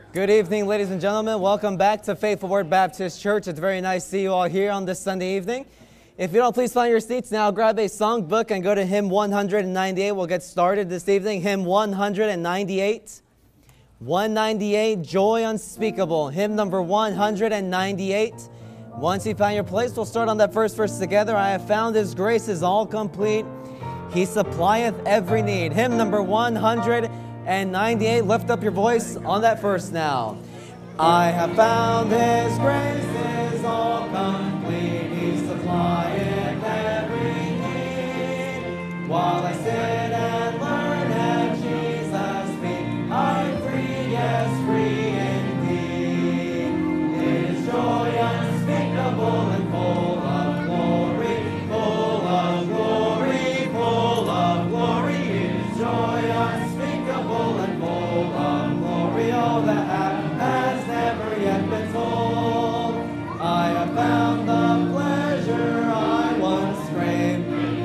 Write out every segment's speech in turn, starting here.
Good evening, ladies and gentlemen. Welcome back to Faithful Word Baptist Church. It's very nice to see you all here on this Sunday evening. If you don't, please find your seats now. Grab a songbook and go to hymn 198. We'll get started this evening. Hymn 198. 198, Joy Unspeakable. Hymn number 198. Once you find your place, we'll start on that first verse together. I have found His grace is all complete. He supplieth every need. Hymn number 198. Lift up your voice on that verse now. I have found His grace is all complete. He supplieth every need. While I sit and learn at Jesus' feet, I'm free, yes, free indeed. It is joy unspeakable and full of glory, full of glory, full of glory. It is joy unspeakable and full of glory. All that has never yet been told. I have found the pleasure I once craved.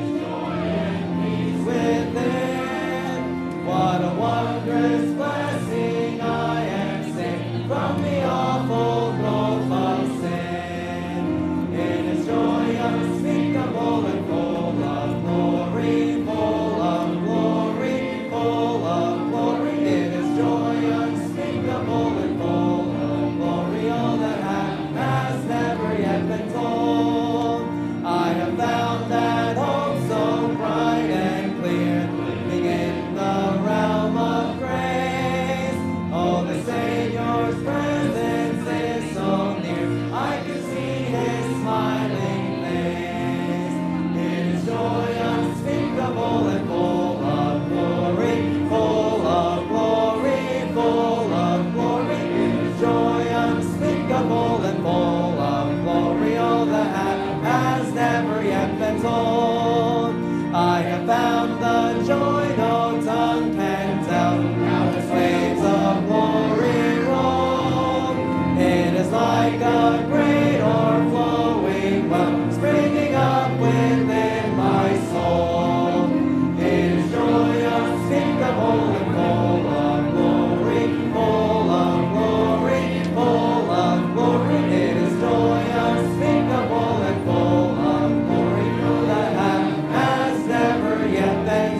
Within, what a wondrous blessing I am saved from the awful growth of sin. It is joy unspeakable and full of glory, full of glory, full of glory. It is joy unspeakable and full of glory. All that has never yet been told. I have found that hope so bright and clear, living in the realm of grace. Oh, the Savior's presence is so near, I can see His smiling face. It is joy unspeakable and full of glory, full of glory, full of glory. It is joy unspeakable and full of glory. All that has never yet been told. I have found the joy no tongue can tell. Now its waves of glory roll. It is like a great o'erflowing well, springing up within my soul. It is joy unspeakable and full of glory, full of glory, full of glory. It is joy unspeakable and full of glory. No, that has never yet been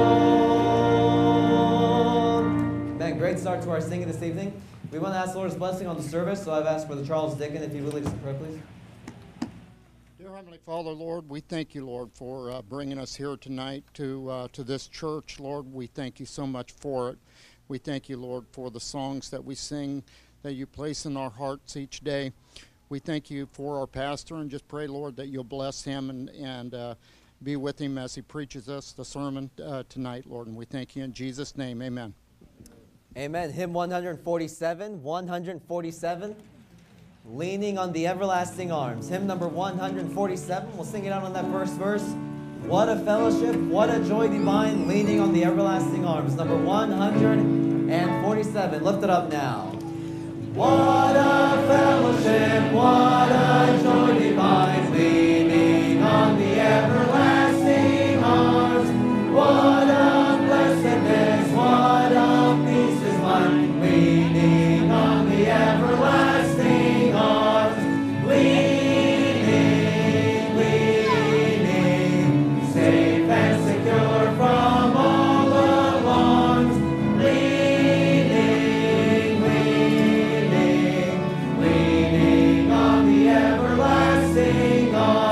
told. Man, great start to our singing this evening. We want to ask the Lord's blessing on the service, so I've asked Brother Charles Dickon if he would lead us in prayer, please. Dear Heavenly Father, Lord, we thank you, Lord, for bringing us here tonight to this church. Lord, we thank you so much for it. We thank you, Lord, for the songs that we sing that you place in our hearts each day. We thank you for our pastor and just pray, Lord, that you'll bless him and be with him as he preaches us the sermon tonight, Lord. And we thank you in Jesus' name. Amen. Amen. Hymn 147, 147, Leaning on the Everlasting Arms. Hymn number 147. We'll sing it out on that first verse. What a fellowship, what a joy divine, leaning on the everlasting arms. Number 147. Lift it up now. What a fellowship, what a joy divine, leaning on the everlasting arms. What a blessedness, what a peace is mine, leaning on the everlasting arms. Leaning, leaning, safe and secure from all alarms. Leaning, leaning, leaning on the everlasting arms.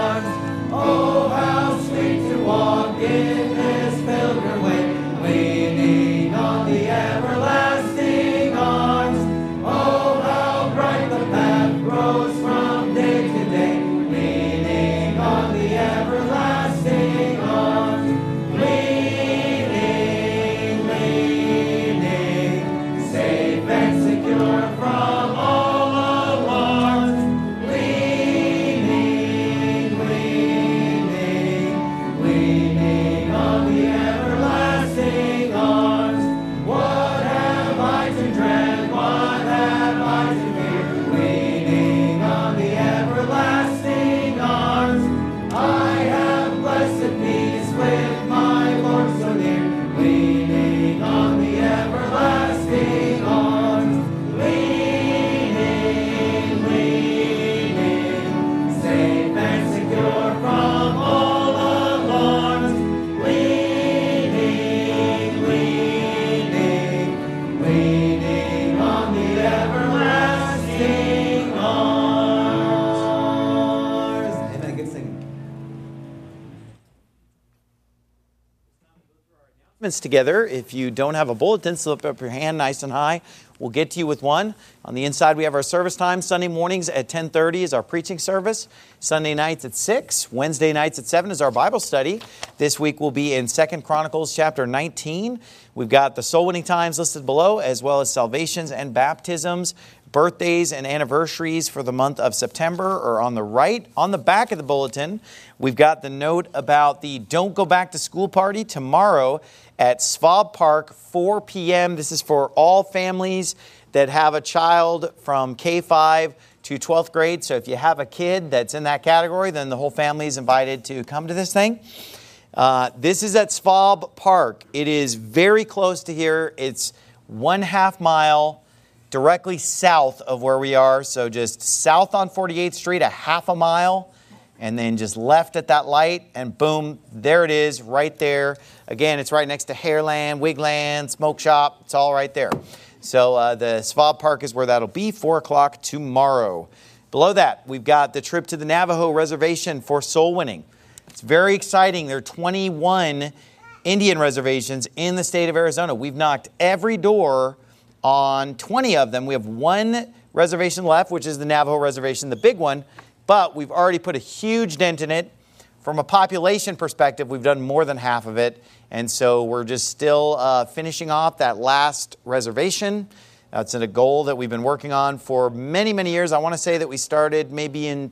Together. If you don't have a bulletin, slip up your hand nice and high. We'll get to you with one. On the inside, we have our service time. Sunday mornings at 10:30 is our preaching service. Sunday nights at 6. Wednesday nights at 7 is our Bible study. This week we'll be in 2 Chronicles chapter 19. We've got the soul winning times listed below, as well as salvations and baptisms. Birthdays and anniversaries for the month of September are on the right. On the back of the bulletin, we've got the note about the Don't Go Back to School party tomorrow at Svab Park, 4 p.m. This is for all families that have a child from K-5 to 12th grade. So if you have a kid that's in that category, then the whole family is invited to come to this thing. This is at Svab Park. It is very close to here. It's 1/2 mile directly south of where we are. So just south on 48th Street, 1/2 mile, and then just left at that light, and boom, there it is right there. Again, it's right next to Hairland, Wigland, Smoke Shop. It's all right there. So the Svab Park is where that'll be, 4 o'clock tomorrow. Below that, we've got the trip to the Navajo Reservation for soul winning. It's very exciting. There are 21 Indian reservations in the state of Arizona. We've knocked every door on 20 of them. We have one reservation left, which is the Navajo Reservation, the big one, but we've already put a huge dent in it. From a population perspective, we've done more than half of it, and so we're just still finishing off that last reservation. That's a goal that we've been working on for many, many years. I want to say that we started maybe in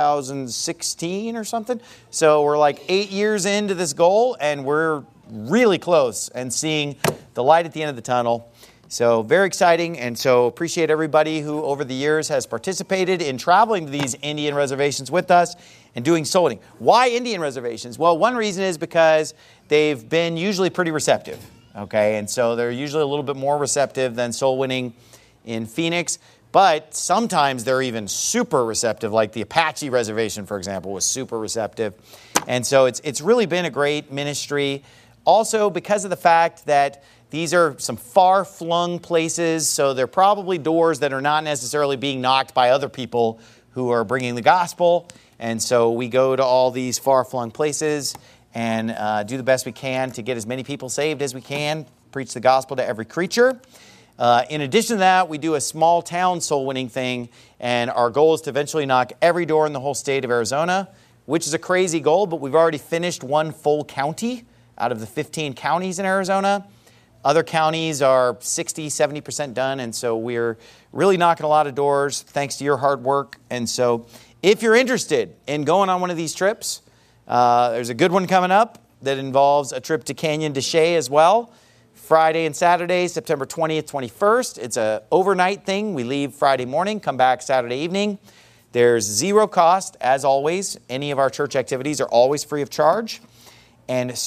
2016 or something. So we're like 8 years into this goal, and we're really close and seeing the light at the end of the tunnel. So very exciting, and so appreciate everybody who over the years has participated in traveling to these Indian reservations with us and doing soul winning. Why Indian reservations? Well, one reason is because they've been usually pretty receptive, okay? And so they're usually a little bit more receptive than soul winning in Phoenix, but sometimes they're even super receptive, like the Apache Reservation, for example, was super receptive. And so it's really been a great ministry. Also, because of the fact that these are some far-flung places, so they're probably doors that are not necessarily being knocked by other people who are bringing the gospel. And so we go to all these far-flung places and do the best we can to get as many people saved as we can, preach the gospel to every creature. In addition to that, we do a small-town soul-winning thing, and our goal is to eventually knock every door in the whole state of Arizona, which is a crazy goal, but we've already finished one full county out of the 15 counties in Arizona. Other counties are 60, 70% done, and so we're really knocking a lot of doors thanks to your hard work. And so if you're interested in going on one of these trips, there's a good one coming up that involves a trip to Canyon de Chelly as well. Friday and Saturday, September 20th, 21st. It's an overnight thing. We leave Friday morning, come back Saturday evening. There's zero cost, as always. Any of our church activities are always free of charge. And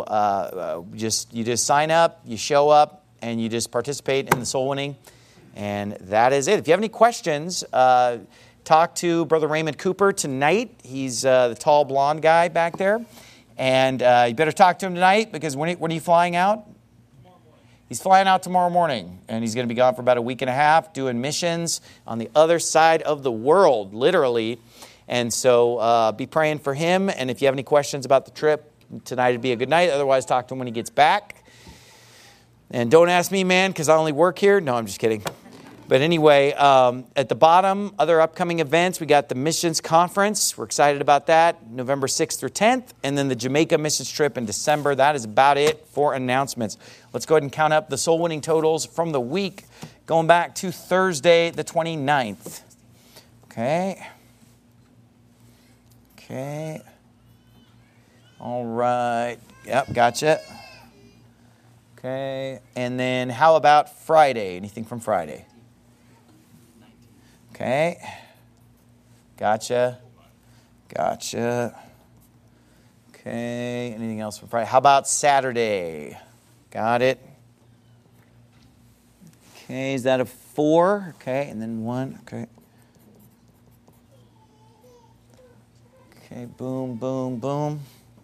so you just sign up, you show up, and you just participate in the soul winning. And that is it. If you have any questions, talk to Brother Raymond Cooper tonight. He's the tall blonde guy back there. And you better talk to him tonight, because when are you flying out? Tomorrow morning. He's flying out tomorrow morning. And he's going to be gone for about a week and a half doing missions on the other side of the world, literally. And so be praying for him. And if you have any questions about the trip, tonight would be a good night. Otherwise, talk to him when he gets back. And don't ask me, man, because I only work here. No, I'm just kidding. But anyway, at the bottom, other upcoming events, we got the Missions Conference. We're excited about that, November 6th through 10th. And then the Jamaica Missions Trip in December. That is about it for announcements. Let's go ahead and count up the soul winning totals from the week going back to Thursday, the 29th. Okay. All right. Yep, gotcha. Okay. And then how about Friday? Anything from Friday? Okay. Gotcha. Okay. Anything else from Friday? How about Saturday? Got it. Okay. Is that a 4? Okay. And then 1. Okay. Okay. Boom, boom, boom.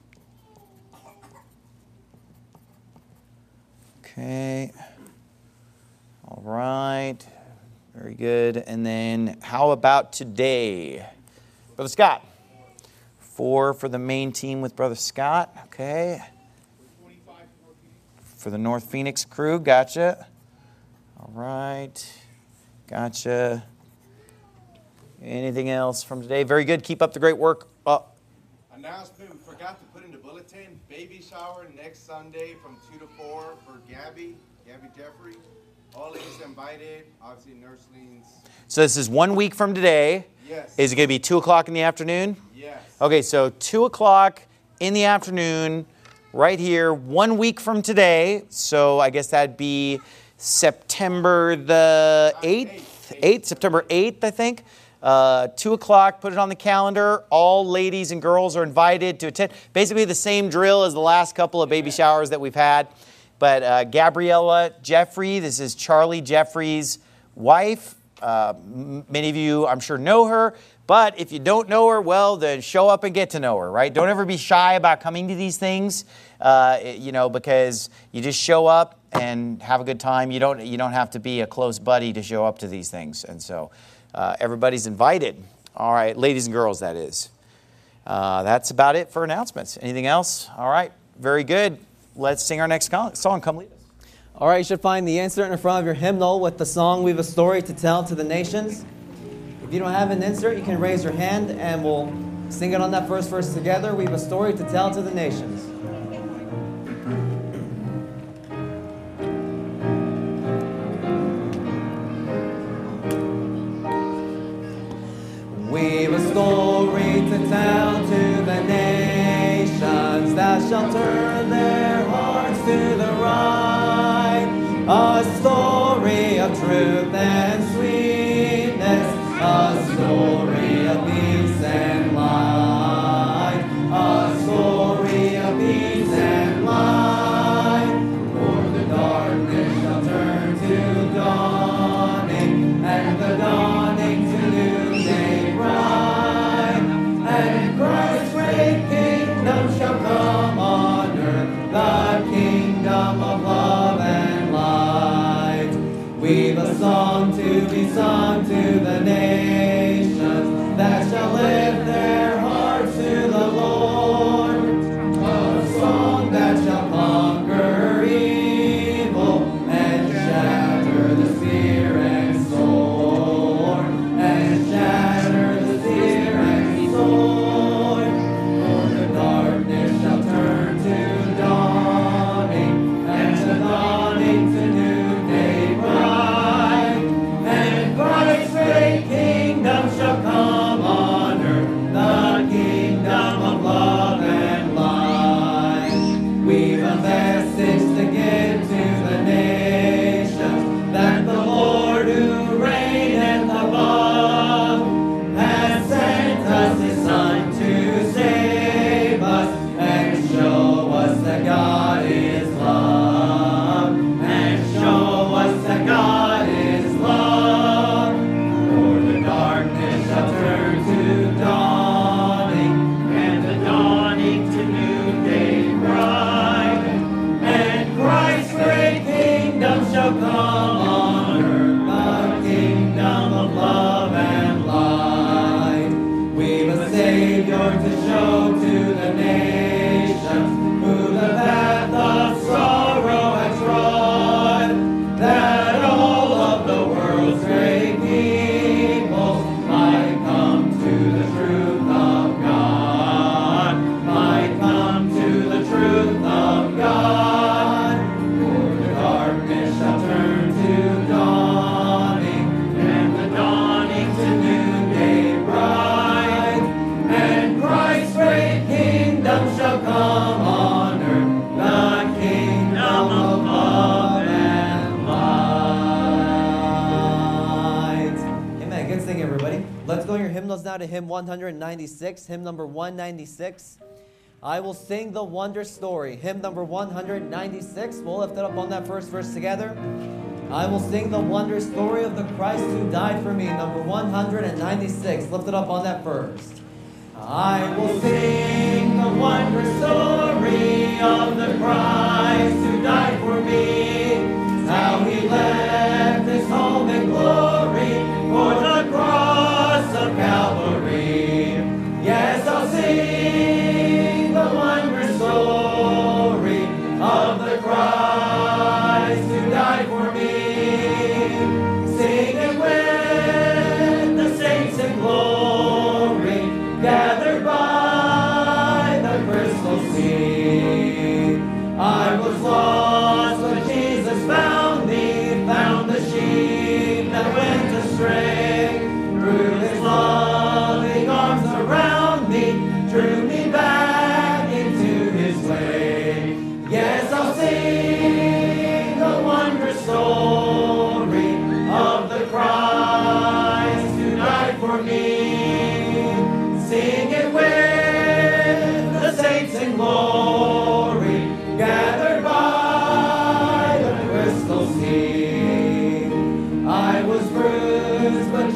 Okay. All right. Very good. And then how about today? Brother Scott. 4 for the main team with Brother Scott. Okay. for the North Phoenix crew. Gotcha. All right. Gotcha. Anything else from today? Very good. Keep up the great work. Announcement, we forgot to put in the bulletin. Baby shower next Sunday from 2 to 4 for Gabby Jeffrey. All ladies invited, obviously nurslings. So this is 1 week from today. Yes. Is it going to be 2 o'clock in the afternoon? Yes. Okay, so 2 o'clock in the afternoon, right here, 1 week from today. So I guess that'd be September the 8th? September 8th, I think. 2 o'clock, put it on the calendar. All ladies and girls are invited to attend. Basically the same drill as the last couple of baby showers that we've had. But Gabriella Jeffrey, this is Charlie Jeffrey's wife. Many of you, I'm sure, know her. But if you don't know her, well, then show up and get to know her, right? Don't ever be shy about coming to these things, because you just show up and have a good time. You don't have to be a close buddy to show up to these things. And so everybody's invited. All right, ladies and girls, that is. That's about it for announcements. Anything else? All right, very good. Let's sing our next song. Come lead us. All right, you should find the insert in front of your hymnal with the song, "We Have a Story to Tell to the Nations." If you don't have an insert, you can raise your hand and we'll sing it on that first verse together. We have a story to tell to the nations. We've a story to tell to the nations that shall turn their hearts to the right. A story of truth and sweetness, a story of peace and light, a story of peace and light. For the darkness shall turn to dawning, and the dawning to noonday bright. And Christ's great kingdom shall come on earth, the kingdom of love and light. We've a song to be sung to the nations that shall lift their hearts to the Lord. A song that shall conquer evil and shatter the spear and sword, and shatter the spear and sword. For the darkness shall turn to dawning, and the dawning to noonday bright. And Christ's great kingdom shall come on earth, the kingdom of love and light. We've a message to give to the nations, that the Lord who reigneth above has sent us His Son to save us and show us that God is love, and show us that God is love. For the darkness shall turn to dawning, and the dawning to noonday bright. And Christ's great kingdom shall come on earth, the kingdom of love and light. We've a Savior to show to the nations, who the path of sorrow has trod, that all of the world's great peoples might come to the truth of God, might come to the truth of God. For the darkness shall turn to dawning, and the dawning to noonday bright. And Christ's great kingdom shall come on earth, the kingdom of love and light. Amen. Good singing, everybody. Let's go in your hymnals now to hymn 196, hymn number 196. I will sing the wonder story. Hymn number 196. We'll lift it up on that first verse together. I will sing the wonder story of the Christ who died for me. Number 196. Lift it up on that first. I will sing the wonder story of the Christ who died for me. How He left His home in glory for the cross of Calvary. Yes, I'll sing the wonder story of the Christ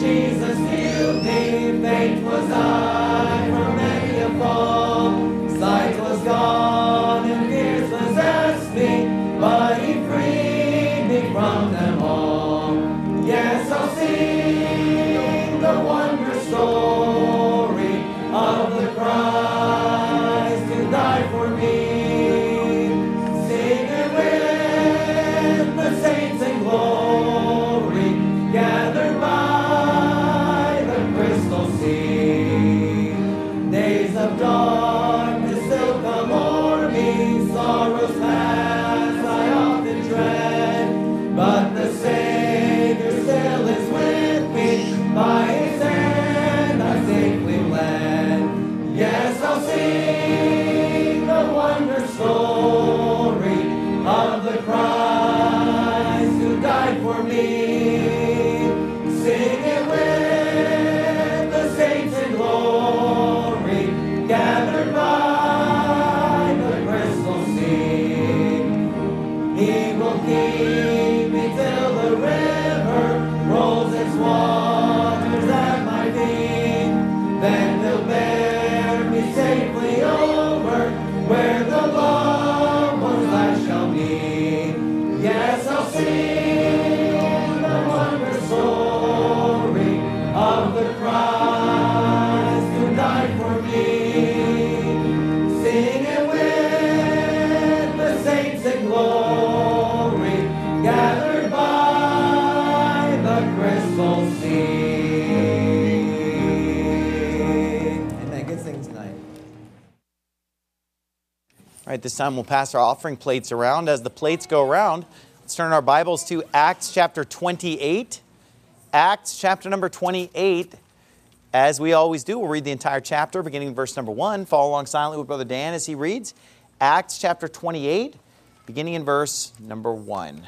Jesus healed me, faint was I from many a fall. Sight was gone and fears possessed me, but he freed me from them all. Yes, I'll sing the wondrous story of the Christ who died for me. Sing it with the saints in glory, gathered by the crystal sea. Days of darkness still come o'er me, sorrows past I often dread, but the Savior still is with me, by his hand I'm safely led. Yes, I'll sing the wondrous story of the Christ who died for me. Sing it with the saints in glory, gathered by the crystal sea. He will keep me till the river rolls its waters at my feet. Then he'll bear me safely over where the loved ones I shall be. Yes, I'll sing the wondrous story of the Christ who died for me. Sing it with the saints in glory, gathered by the crystal sea. Amen. Good singing tonight. All right, this time we'll pass our offering plates around. As the plates go around, let's turn our Bibles to Acts chapter 28. Acts chapter number 28. As we always do, we'll read the entire chapter, beginning in verse number 1. Follow along silently with Brother Dan as he reads. Acts chapter 28, beginning in verse number 1.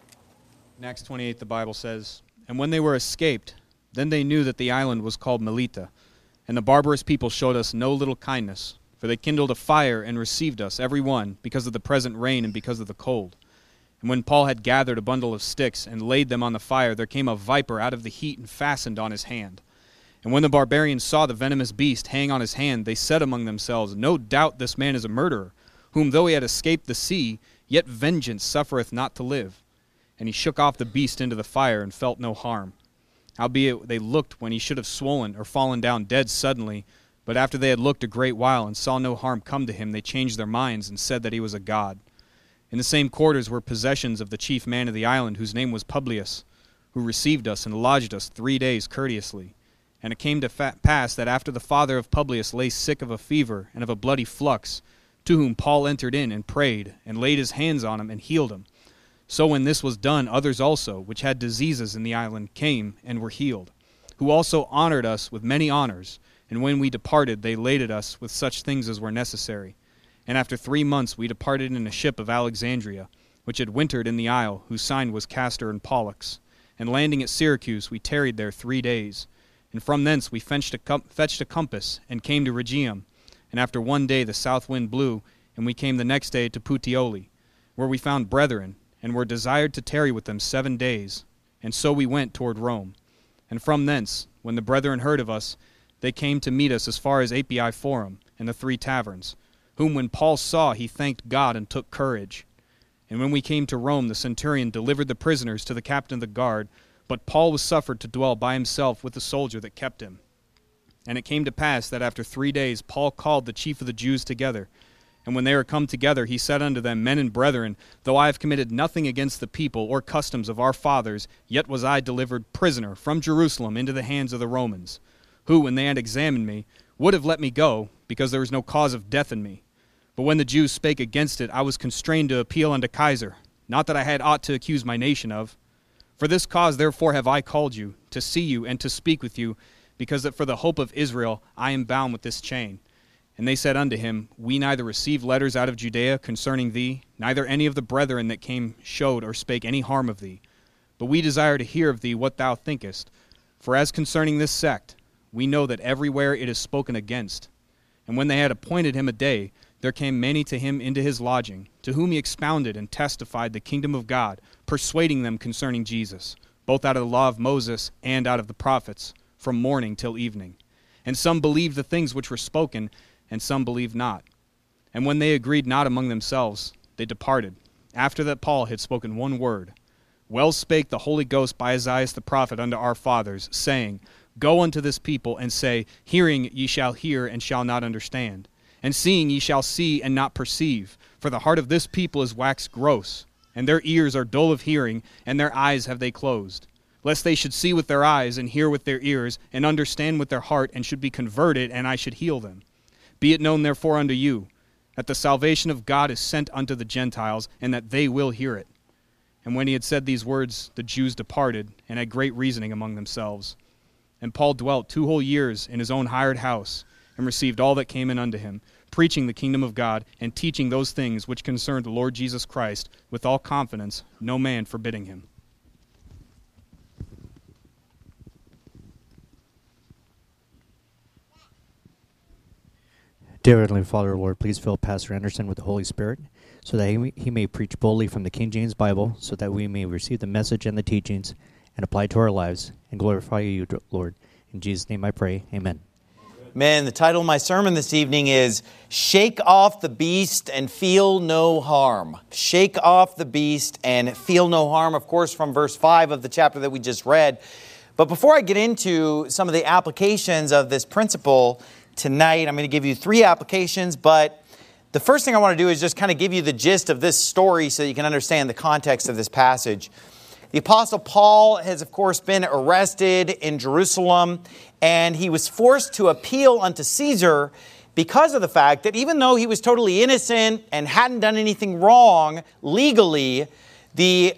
In Acts 28, the Bible says, "And when they were escaped, then they knew that the island was called Melita. And the barbarous people showed us no little kindness, for they kindled a fire and received us, every one, because of the present rain and because of the cold. And when Paul had gathered a bundle of sticks and laid them on the fire, there came a viper out of the heat and fastened on his hand. And when the barbarians saw the venomous beast hang on his hand, they said among themselves, No doubt this man is a murderer, whom though he had escaped the sea, yet vengeance suffereth not to live. And he shook off the beast into the fire and felt no harm. Howbeit they looked when he should have swollen or fallen down dead suddenly, but after they had looked a great while and saw no harm come to him, they changed their minds and said that he was a god. In the same quarters were possessions of the chief man of the island, whose name was Publius, who received us and lodged us 3 days courteously. And it came to pass that after the father of Publius lay sick of a fever and of a bloody flux, to whom Paul entered in and prayed, and laid his hands on him and healed him. So when this was done, others also, which had diseases in the island, came and were healed, who also honored us with many honors. And when we departed, they laded us with such things as were necessary. And after 3 months we departed in a ship of Alexandria, which had wintered in the isle, whose sign was Castor and Pollux. And landing at Syracuse, we tarried there 3 days. And from thence we fetched a compass, and came to Rhegium. And after 1 day the south wind blew, and we came the next day to Puteoli, where we found brethren, and were desired to tarry with them 7 days. And so we went toward Rome. And from thence, when the brethren heard of us, they came to meet us as far as Appii Forum, and the 3 taverns, whom when Paul saw, he thanked God and took courage. And when we came to Rome, the centurion delivered the prisoners to the captain of the guard, but Paul was suffered to dwell by himself with the soldier that kept him. And it came to pass that after 3 days Paul called the chief of the Jews together. And when they were come together, he said unto them, Men and brethren, though I have committed nothing against the people or customs of our fathers, yet was I delivered prisoner from Jerusalem into the hands of the Romans, who, when they had examined me, would have let me go, because there was no cause of death in me. But when the Jews spake against it, I was constrained to appeal unto Caesar, not that I had aught to accuse my nation of. For this cause therefore have I called you, to see you and to speak with you, because that for the hope of Israel I am bound with this chain. And they said unto him, We neither received letters out of Judea concerning thee, neither any of the brethren that came showed or spake any harm of thee. But we desire to hear of thee what thou thinkest. For as concerning this sect, we know that everywhere it is spoken against. And when they had appointed him a day, there came many to him into his lodging, to whom he expounded and testified the kingdom of God, persuading them concerning Jesus, both out of the law of Moses and out of the prophets, from morning till evening. And some believed the things which were spoken, and some believed not. And when they agreed not among themselves, they departed, after that Paul had spoken one word. Well spake the Holy Ghost by Isaiah the prophet unto our fathers, saying, Go unto this people, and say, Hearing ye shall hear, and shall not understand. And seeing ye shall see, and not perceive. For the heart of this people is waxed gross, and their ears are dull of hearing, and their eyes have they closed. Lest they should see with their eyes, and hear with their ears, and understand with their heart, and should be converted, and I should heal them. Be it known therefore unto you, that the salvation of God is sent unto the Gentiles, and that they will hear it. And when he had said these words, the Jews departed, and had great reasoning among themselves. And Paul dwelt 2 whole years in his own hired house, and received all that came in unto him, preaching the kingdom of God, and teaching those things which concerned the Lord Jesus Christ, with all confidence, no man forbidding him. Dear Heavenly Father, Lord, please fill Pastor Anderson with the Holy Spirit, so that he may preach boldly from the King James Bible, so that we may receive the message and the teachings and apply it to our lives, and glorify you, Lord. In Jesus' name I pray, amen. Man, the title of my sermon this evening is Shake Off the Beast and Feel No Harm. Shake off the beast and feel no harm, of course, from verse 5 of the chapter that we just read. But before I get into some of the applications of this principle tonight, I'm going to give you 3 applications, but the first thing I want to do is just kind of give you the gist of this story so you can understand the context of this passage. The Apostle Paul has, of course, been arrested in Jerusalem, and he was forced to appeal unto Caesar because of the fact that even though he was totally innocent and hadn't done anything wrong legally, the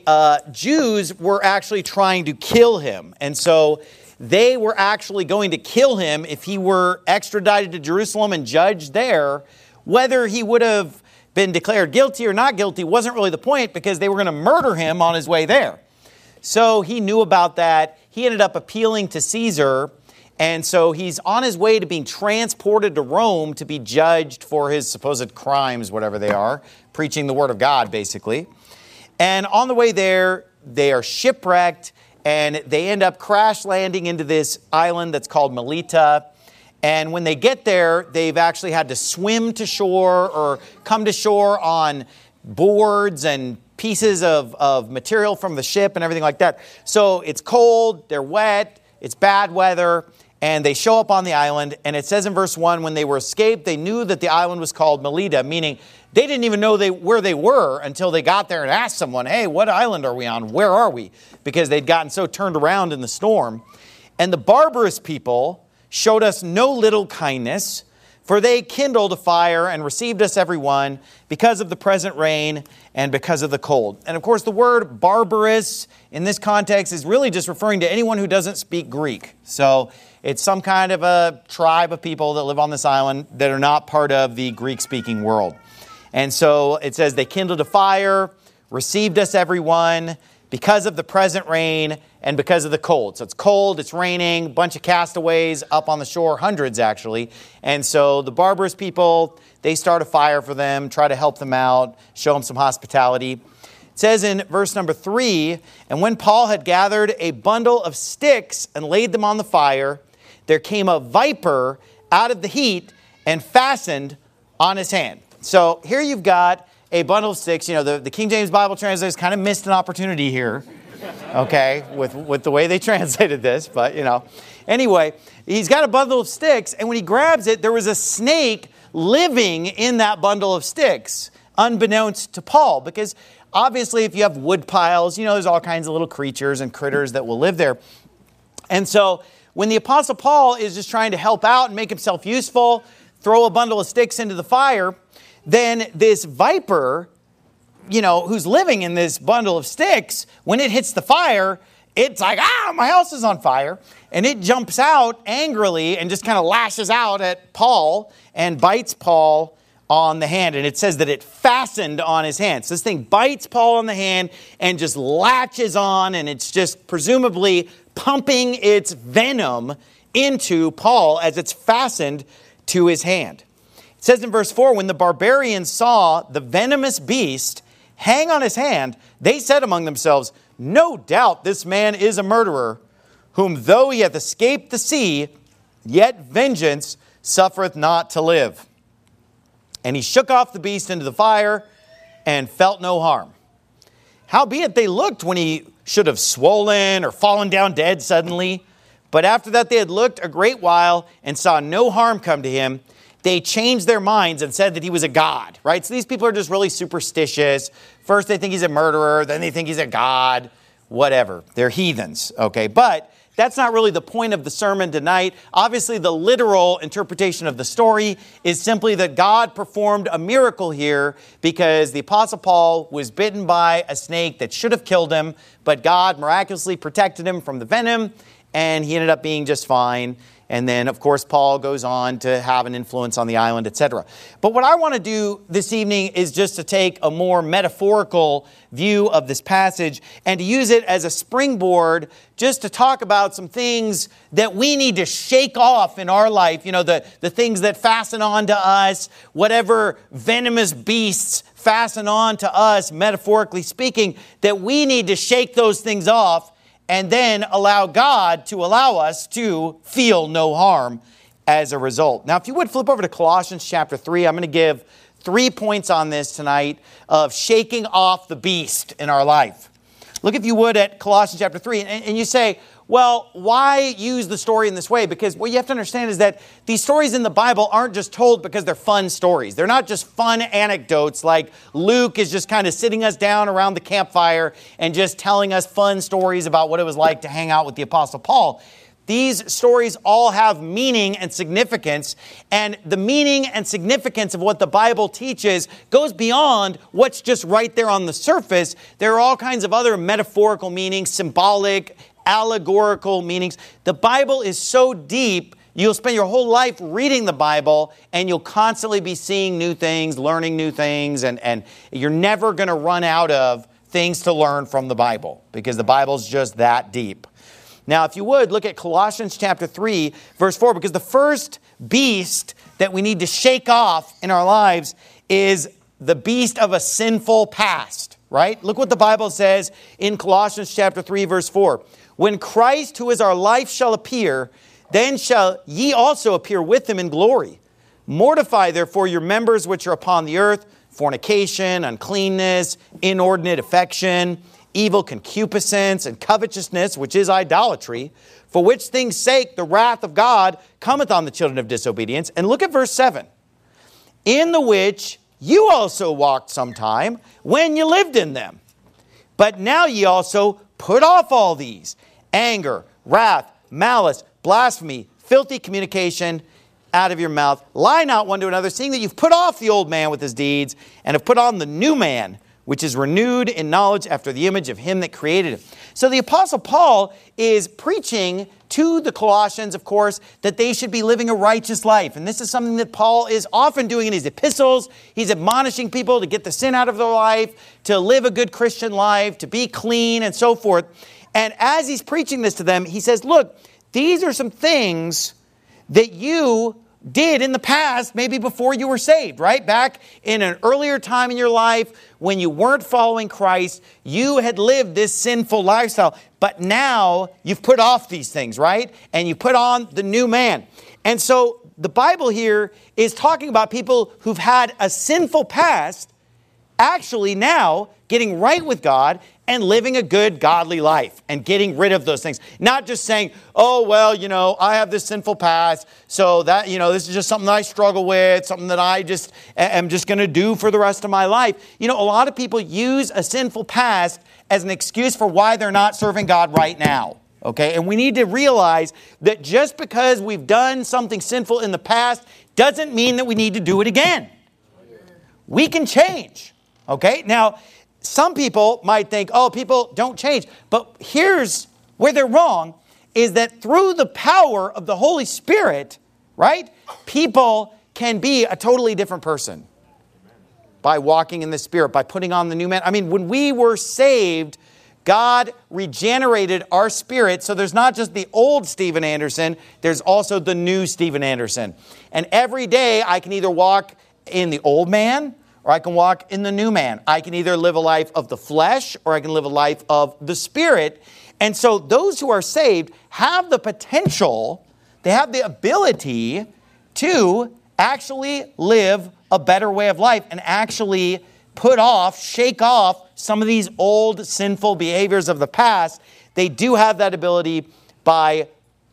Jews were actually trying to kill him. And so they were actually going to kill him if he were extradited to Jerusalem and judged there. Whether he would have been declared guilty or not guilty wasn't really the point, because they were going to murder him on his way there. So he knew about that. He ended up appealing to Caesar, and so he's on his way to being transported to Rome to be judged for his supposed crimes, whatever they are, preaching the word of God, basically. And on the way there, they are shipwrecked, and they end up crash landing into this island that's called Melita. And when they get there, they've actually had to swim to shore or come to shore on boards and pieces of material from the ship and everything like that. So it's cold, they're wet, it's bad weather, and they show up on the island. And it says in verse 1, when they were escaped, they knew that the island was called Melita, meaning they didn't even know where they were until they got there and asked someone, hey, what island are we on? Where are we? Because they'd gotten so turned around in the storm. And the barbarous people showed us no little kindness, for they kindled a fire and received us every one because of the present rain and because of the cold. And of course, the word barbarous in this context is really just referring to anyone who doesn't speak Greek. So it's some kind of a tribe of people that live on this island that are not part of the Greek-speaking world. And so it says they kindled a fire, received us every one because of the present rain and because of the cold. So it's cold, it's raining, a bunch of castaways up on the shore, hundreds actually. And so the barbarous people, they start a fire for them, try to help them out, show them some hospitality. It says in verse number 3, and when Paul had gathered a bundle of sticks and laid them on the fire, there came a viper out of the heat and fastened on his hand. So here you've got a bundle of sticks. You know, the King James Bible translators kind of missed an opportunity here, okay, with the way they translated this. But, you know, anyway, he's got a bundle of sticks, and when he grabs it, there was a snake living in that bundle of sticks, unbeknownst to Paul. Because obviously, if you have wood piles, you know, there's all kinds of little creatures and critters that will live there. And so when the Apostle Paul is just trying to help out and make himself useful, throw a bundle of sticks into the fire, then this viper, you know, who's living in this bundle of sticks, when it hits the fire, it's like, my house is on fire. And it jumps out angrily and just kind of lashes out at Paul and bites Paul on the hand. And it says that it fastened on his hand. So this thing bites Paul on the hand and just latches on, and it's just presumably pumping its venom into Paul as it's fastened to his hand. It says in verse 4, when the barbarians saw the venomous beast hang on his hand, they said among themselves, no doubt this man is a murderer, whom though he hath escaped the sea, yet vengeance suffereth not to live. And he shook off the beast into the fire, and felt no harm. Howbeit they looked when he should have swollen or fallen down dead suddenly. But after that they had looked a great while, and saw no harm come to him, they changed their minds and said that he was a god, right? So these people are just really superstitious. First they think he's a murderer, then they think he's a god, whatever. They're heathens, okay? But that's not really the point of the sermon tonight. Obviously, the literal interpretation of the story is simply that God performed a miracle here because the Apostle Paul was bitten by a snake that should have killed him, but God miraculously protected him from the venom, and he ended up being just fine. And then, of course, Paul goes on to have an influence on the island, etc. But what I want to do this evening is just to take a more metaphorical view of this passage and to use it as a springboard just to talk about some things that we need to shake off in our life. You know, the things that fasten on to us, whatever venomous beasts fasten on to us, metaphorically speaking, that we need to shake those things off and then allow God to allow us to feel no harm as a result. Now, if you would flip over to Colossians chapter 3, I'm going to give 3 points on this tonight of shaking off the beast in our life. Look, if you would, at Colossians chapter 3, and you say, well, why use the story in this way? Because what you have to understand is that these stories in the Bible aren't just told because they're fun stories. They're not just fun anecdotes like Luke is just kind of sitting us down around the campfire and just telling us fun stories about what it was like to hang out with the Apostle Paul. These stories all have meaning and significance, and the meaning and significance of what the Bible teaches goes beyond what's just right there on the surface. There are all kinds of other metaphorical meanings, symbolic, allegorical meanings. The Bible is so deep, you'll spend your whole life reading the Bible and you'll constantly be seeing new things, learning new things, and you're never going to run out of things to learn from the Bible because the Bible's just that deep. Now, if you would, look at Colossians chapter 3, verse 4, because the first beast that we need to shake off in our lives is the beast of a sinful past, right? Look what the Bible says in Colossians chapter 3, verse 4. When Christ, who is our life, shall appear, then shall ye also appear with him in glory. Mortify therefore your members which are upon the earth, fornication, uncleanness, inordinate affection, evil concupiscence, and covetousness, which is idolatry, for which things' sake the wrath of God cometh on the children of disobedience. And look at verse 7. In the which you also walked sometime when you lived in them. But now ye also put off all these: anger, wrath, malice, blasphemy, filthy communication out of your mouth. Lie not one to another, seeing that you've put off the old man with his deeds, and have put on the new man, which is renewed in knowledge after the image of him that created him. So the Apostle Paul is preaching to the Colossians, of course, that they should be living a righteous life. And this is something that Paul is often doing in his epistles. He's admonishing people to get the sin out of their life, to live a good Christian life, to be clean, and so forth. And as he's preaching this to them, he says, look, these are some things that you did in the past, maybe before you were saved, right? Back in an earlier time in your life when you weren't following Christ, you had lived this sinful lifestyle. But now you've put off these things, right? And you put on the new man. And so the Bible here is talking about people who've had a sinful past actually now getting right with God and living a good, godly life and getting rid of those things. Not just saying, oh, well, I have this sinful past, so that, this is just something that I struggle with, something that I just am just going to do for the rest of my life. A lot of people use a sinful past as an excuse for why they're not serving God right now. Okay, and we need to realize that just because we've done something sinful in the past doesn't mean that we need to do it again. We can change. Okay, now, some people might think, oh, people don't change. But here's where they're wrong, is that through the power of the Holy Spirit, right, people can be a totally different person by walking in the Spirit, by putting on the new man. I mean, when we were saved, God regenerated our spirit, so there's not just the old Steven Anderson, there's also the new Steven Anderson. And every day I can either walk in the old man or I can walk in the new man. I can either live a life of the flesh or I can live a life of the Spirit. And so those who are saved have the potential, they have the ability to actually live a better way of life and actually shake off some of these old sinful behaviors of the past. They do have that ability by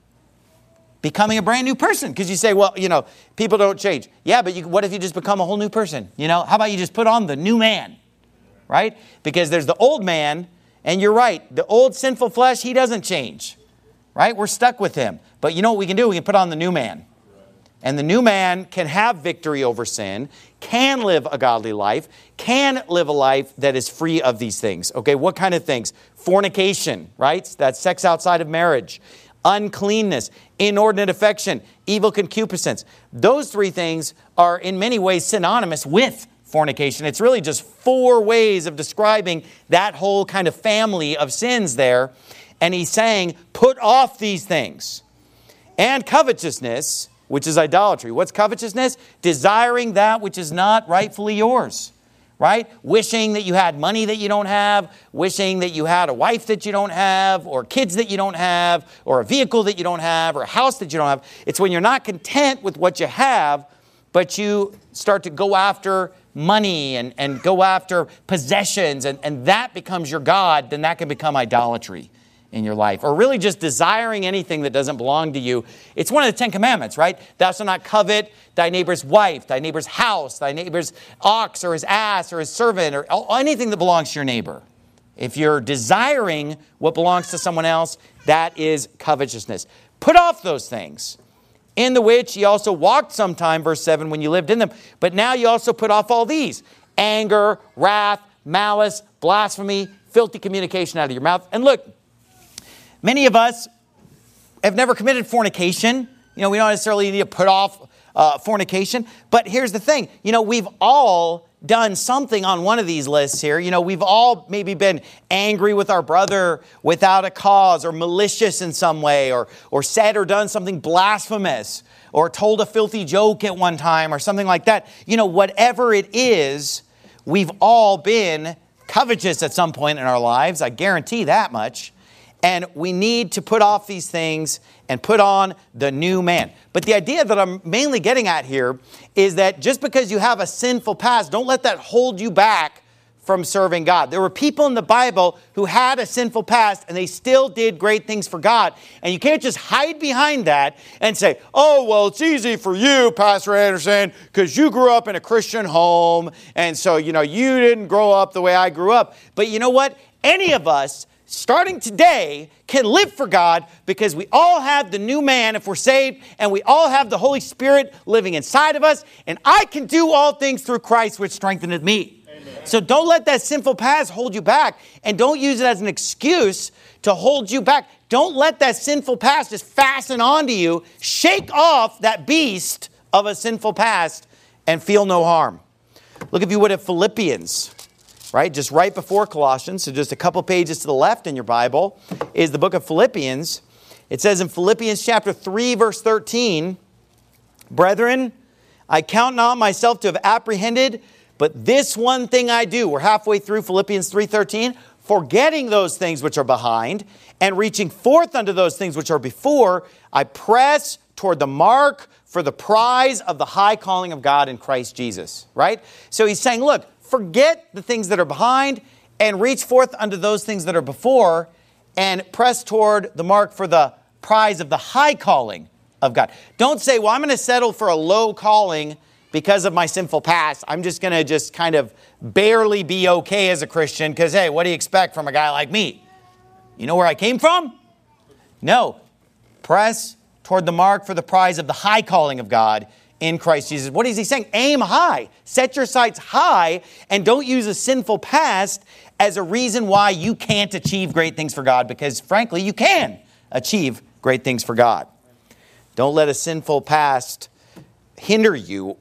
becoming a brand new person. Because you say, well, people don't change. Yeah, but what if you just become a whole new person? How about you just put on the new man, right? Because there's the old man, and you're right. The old sinful flesh, he doesn't change, right? We're stuck with him. But you know what we can do? We can put on the new man. And the new man can have victory over sin, can live a godly life, can live a life that is free of these things. Okay, what kind of things? Fornication, right? That's sex outside of marriage. Uncleanness, inordinate affection, evil concupiscence. Those three things are in many ways synonymous with fornication. It's really just 4 ways of describing that whole kind of family of sins there. And he's saying, put off these things. And covetousness, which is idolatry. What's covetousness? Desiring that which is not rightfully yours, right? Wishing that you had money that you don't have, wishing that you had a wife that you don't have, or kids that you don't have, or a vehicle that you don't have, or a house that you don't have. It's when you're not content with what you have, but you start to go after money and go after possessions, and that becomes your God, then that can become idolatry in your life. Or really just desiring anything that doesn't belong to you. It's one of the 10 commandments, right? Thou shalt not covet thy neighbor's wife, thy neighbor's house, thy neighbor's ox or his ass or his servant or anything that belongs to your neighbor. If you're desiring what belongs to someone else, that is covetousness. Put off those things, in the which ye also walked sometime, verse 7, when you lived in them. But now you also put off all these: anger, wrath, malice, blasphemy, filthy communication out of your mouth. And look, many of us have never committed fornication. We don't necessarily need to put off fornication. But here's the thing. We've all done something on one of these lists here. We've all maybe been angry with our brother without a cause, or malicious in some way, or said or done something blasphemous, or told a filthy joke at one time, or something like that. Whatever it is, we've all been covetous at some point in our lives. I guarantee that much. And we need to put off these things and put on the new man. But the idea that I'm mainly getting at here is that just because you have a sinful past, don't let that hold you back from serving God. There were people in the Bible who had a sinful past and they still did great things for God. And you can't just hide behind that and say, oh, well, it's easy for you, Pastor Anderson, because you grew up in a Christian home. And so, you didn't grow up the way I grew up. But you know what? Any of us, starting today, can live for God because we all have the new man if we're saved, and we all have the Holy Spirit living inside of us, and I can do all things through Christ which strengtheneth me. Amen. So don't let that sinful past hold you back, and don't use it as an excuse to hold you back. Don't let that sinful past just fasten onto you. Shake off that beast of a sinful past and feel no harm. Look, if you would, at Philippians. Right, just right before Colossians, so just a couple pages to the left in your Bible, is the book of Philippians. It says in Philippians chapter 3, verse 13, Brethren, I count not myself to have apprehended, but this one thing I do. We're halfway through Philippians 3:13. Forgetting those things which are behind, and reaching forth unto those things which are before, I press toward the mark for the prize of the high calling of God in Christ Jesus. Right? So he's saying, look, forget the things that are behind and reach forth unto those things that are before and press toward the mark for the prize of the high calling of God. Don't say, well, I'm going to settle for a low calling because of my sinful past. I'm just going to just kind of barely be okay as a Christian because, hey, what do you expect from a guy like me? You know where I came from? No. Press toward the mark for the prize of the high calling of God in Christ Jesus. What is he saying? Aim high. Set your sights high and don't use a sinful past as a reason why you can't achieve great things for God, because frankly, you can achieve great things for God. Don't let a sinful past hinder you.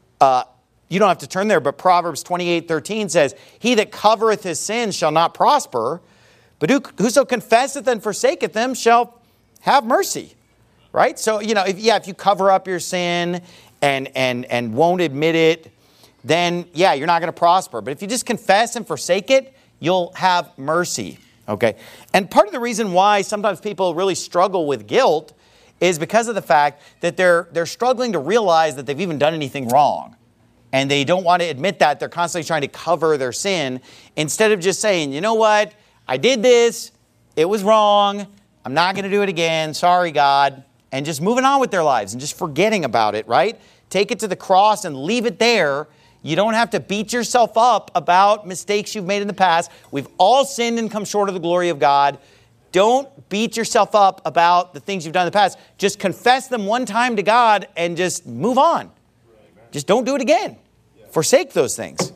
You don't have to turn there, but Proverbs 28:13 says, He that covereth his sins shall not prosper, but whoso confesseth and forsaketh them shall have mercy. Right? So, if you cover up your sin and won't admit it, then yeah, you're not going to prosper. But if you just confess and forsake it, you'll have mercy. Okay? And part of the reason why sometimes people really struggle with guilt is because of the fact that they're struggling to realize that they've even done anything wrong. And they don't want to admit that. They're constantly trying to cover their sin instead of just saying, you know what? I did this. It was wrong. I'm not going to do it again. Sorry, God. And just moving on with their lives and just forgetting about it, right? Take it to the cross and leave it there. You don't have to beat yourself up about mistakes you've made in the past. We've all sinned and come short of the glory of God. Don't beat yourself up about the things you've done in the past. Just confess them one time to God and just move on. Just don't do it again. Forsake those things.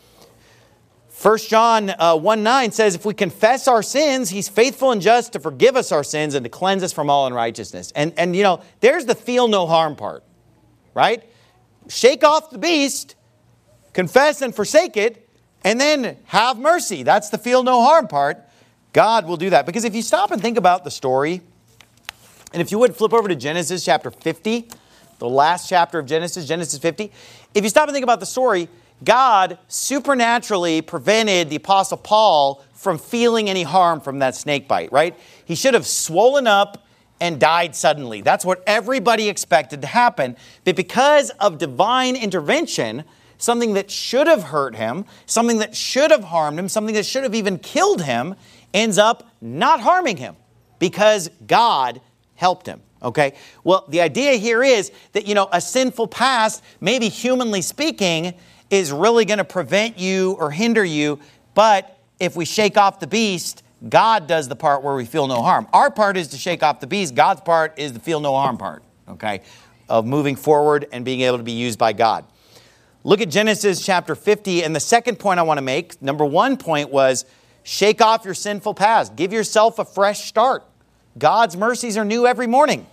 1 John 1:9 says, if we confess our sins, He's faithful and just to forgive us our sins and to cleanse us from all unrighteousness. And you know, there's the feel no harm part, right? Shake off the beast, confess and forsake it, and then have mercy. That's the feel no harm part. God will do that. Because if you stop and think about the story, and if you would flip over to Genesis chapter 50, the last chapter of Genesis, Genesis 50. If you stop and think about the story, God supernaturally prevented the Apostle Paul from feeling any harm from that snake bite, right? He should have swollen up and died suddenly. That's what everybody expected to happen. But because of divine intervention, something that should have hurt him, something that should have harmed him, something that should have even killed him, ends up not harming him because God helped him. Okay? Well, the idea here is that, you know, a sinful past, maybe humanly speaking, is really going to prevent you or hinder you. But if we shake off the beast, God does the part where we feel no harm. Our part is to shake off the beast. God's part is the feel no harm part, okay, of moving forward and being able to be used by God. Look at Genesis chapter 50. And the second point I want to make, number one point was shake off your sinful past. Give yourself a fresh start. God's mercies are new every morning.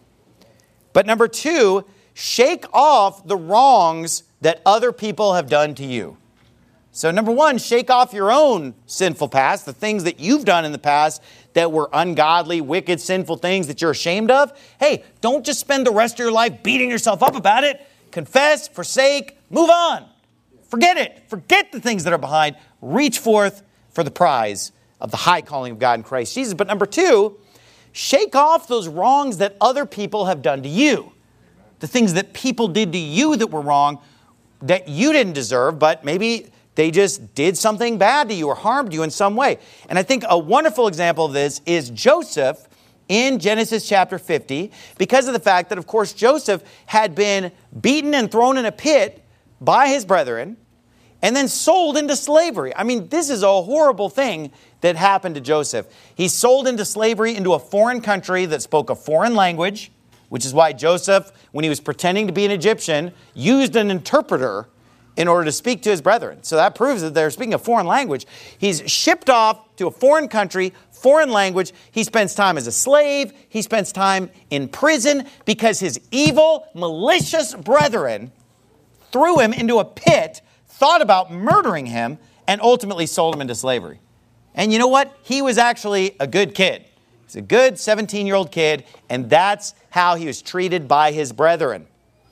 But number two, shake off the wrongs that other people have done to you. So number one, shake off your own sinful past, the things that you've done in the past that were ungodly, wicked, sinful things that you're ashamed of. Hey, don't just spend the rest of your life beating yourself up about it. Confess, forsake, move on. Forget it. Forget the things that are behind. Reach forth for the prize of the high calling of God in Christ Jesus. But number two, shake off those wrongs that other people have done to you. The things that people did to you that were wrong, that you didn't deserve, but maybe they just did something bad to you or harmed you in some way. And I think a wonderful example of this is Joseph in Genesis chapter 50, because of the fact that, of course, Joseph had been beaten and thrown in a pit by his brethren and then sold into slavery. I mean, this is a horrible thing that happened to Joseph. He's sold into slavery into a foreign country that spoke a foreign language, which is why Joseph, when he was pretending to be an Egyptian, used an interpreter in order to speak to his brethren. So that proves that they're speaking a foreign language. He's shipped off to a foreign country, foreign language. He spends time as a slave. He spends time in prison because his evil, malicious brethren threw him into a pit, thought about murdering him, and ultimately sold him into slavery. And you know what? He was actually a good kid. He's a good 17-year-old kid, and that's how he was treated by his brethren.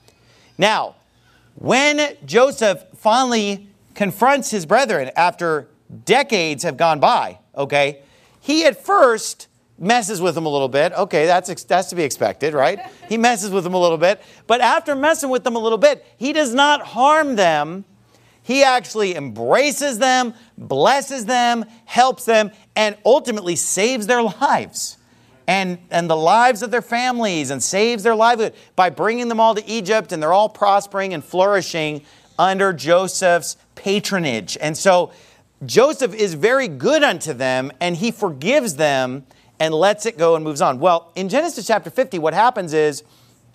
Now, when Joseph finally confronts his brethren after decades have gone by, okay, he at first messes with them a little bit. Okay, that's to be expected, right? He messes with them a little bit. But after messing with them a little bit, he does not harm them. He actually embraces them, blesses them, helps them, and ultimately saves their lives and the lives of their families, and saves their livelihood by bringing them all to Egypt, and they're all prospering and flourishing under Joseph's patronage. And so Joseph is very good unto them, and he forgives them and lets it go and moves on. Well, in Genesis chapter 50, what happens is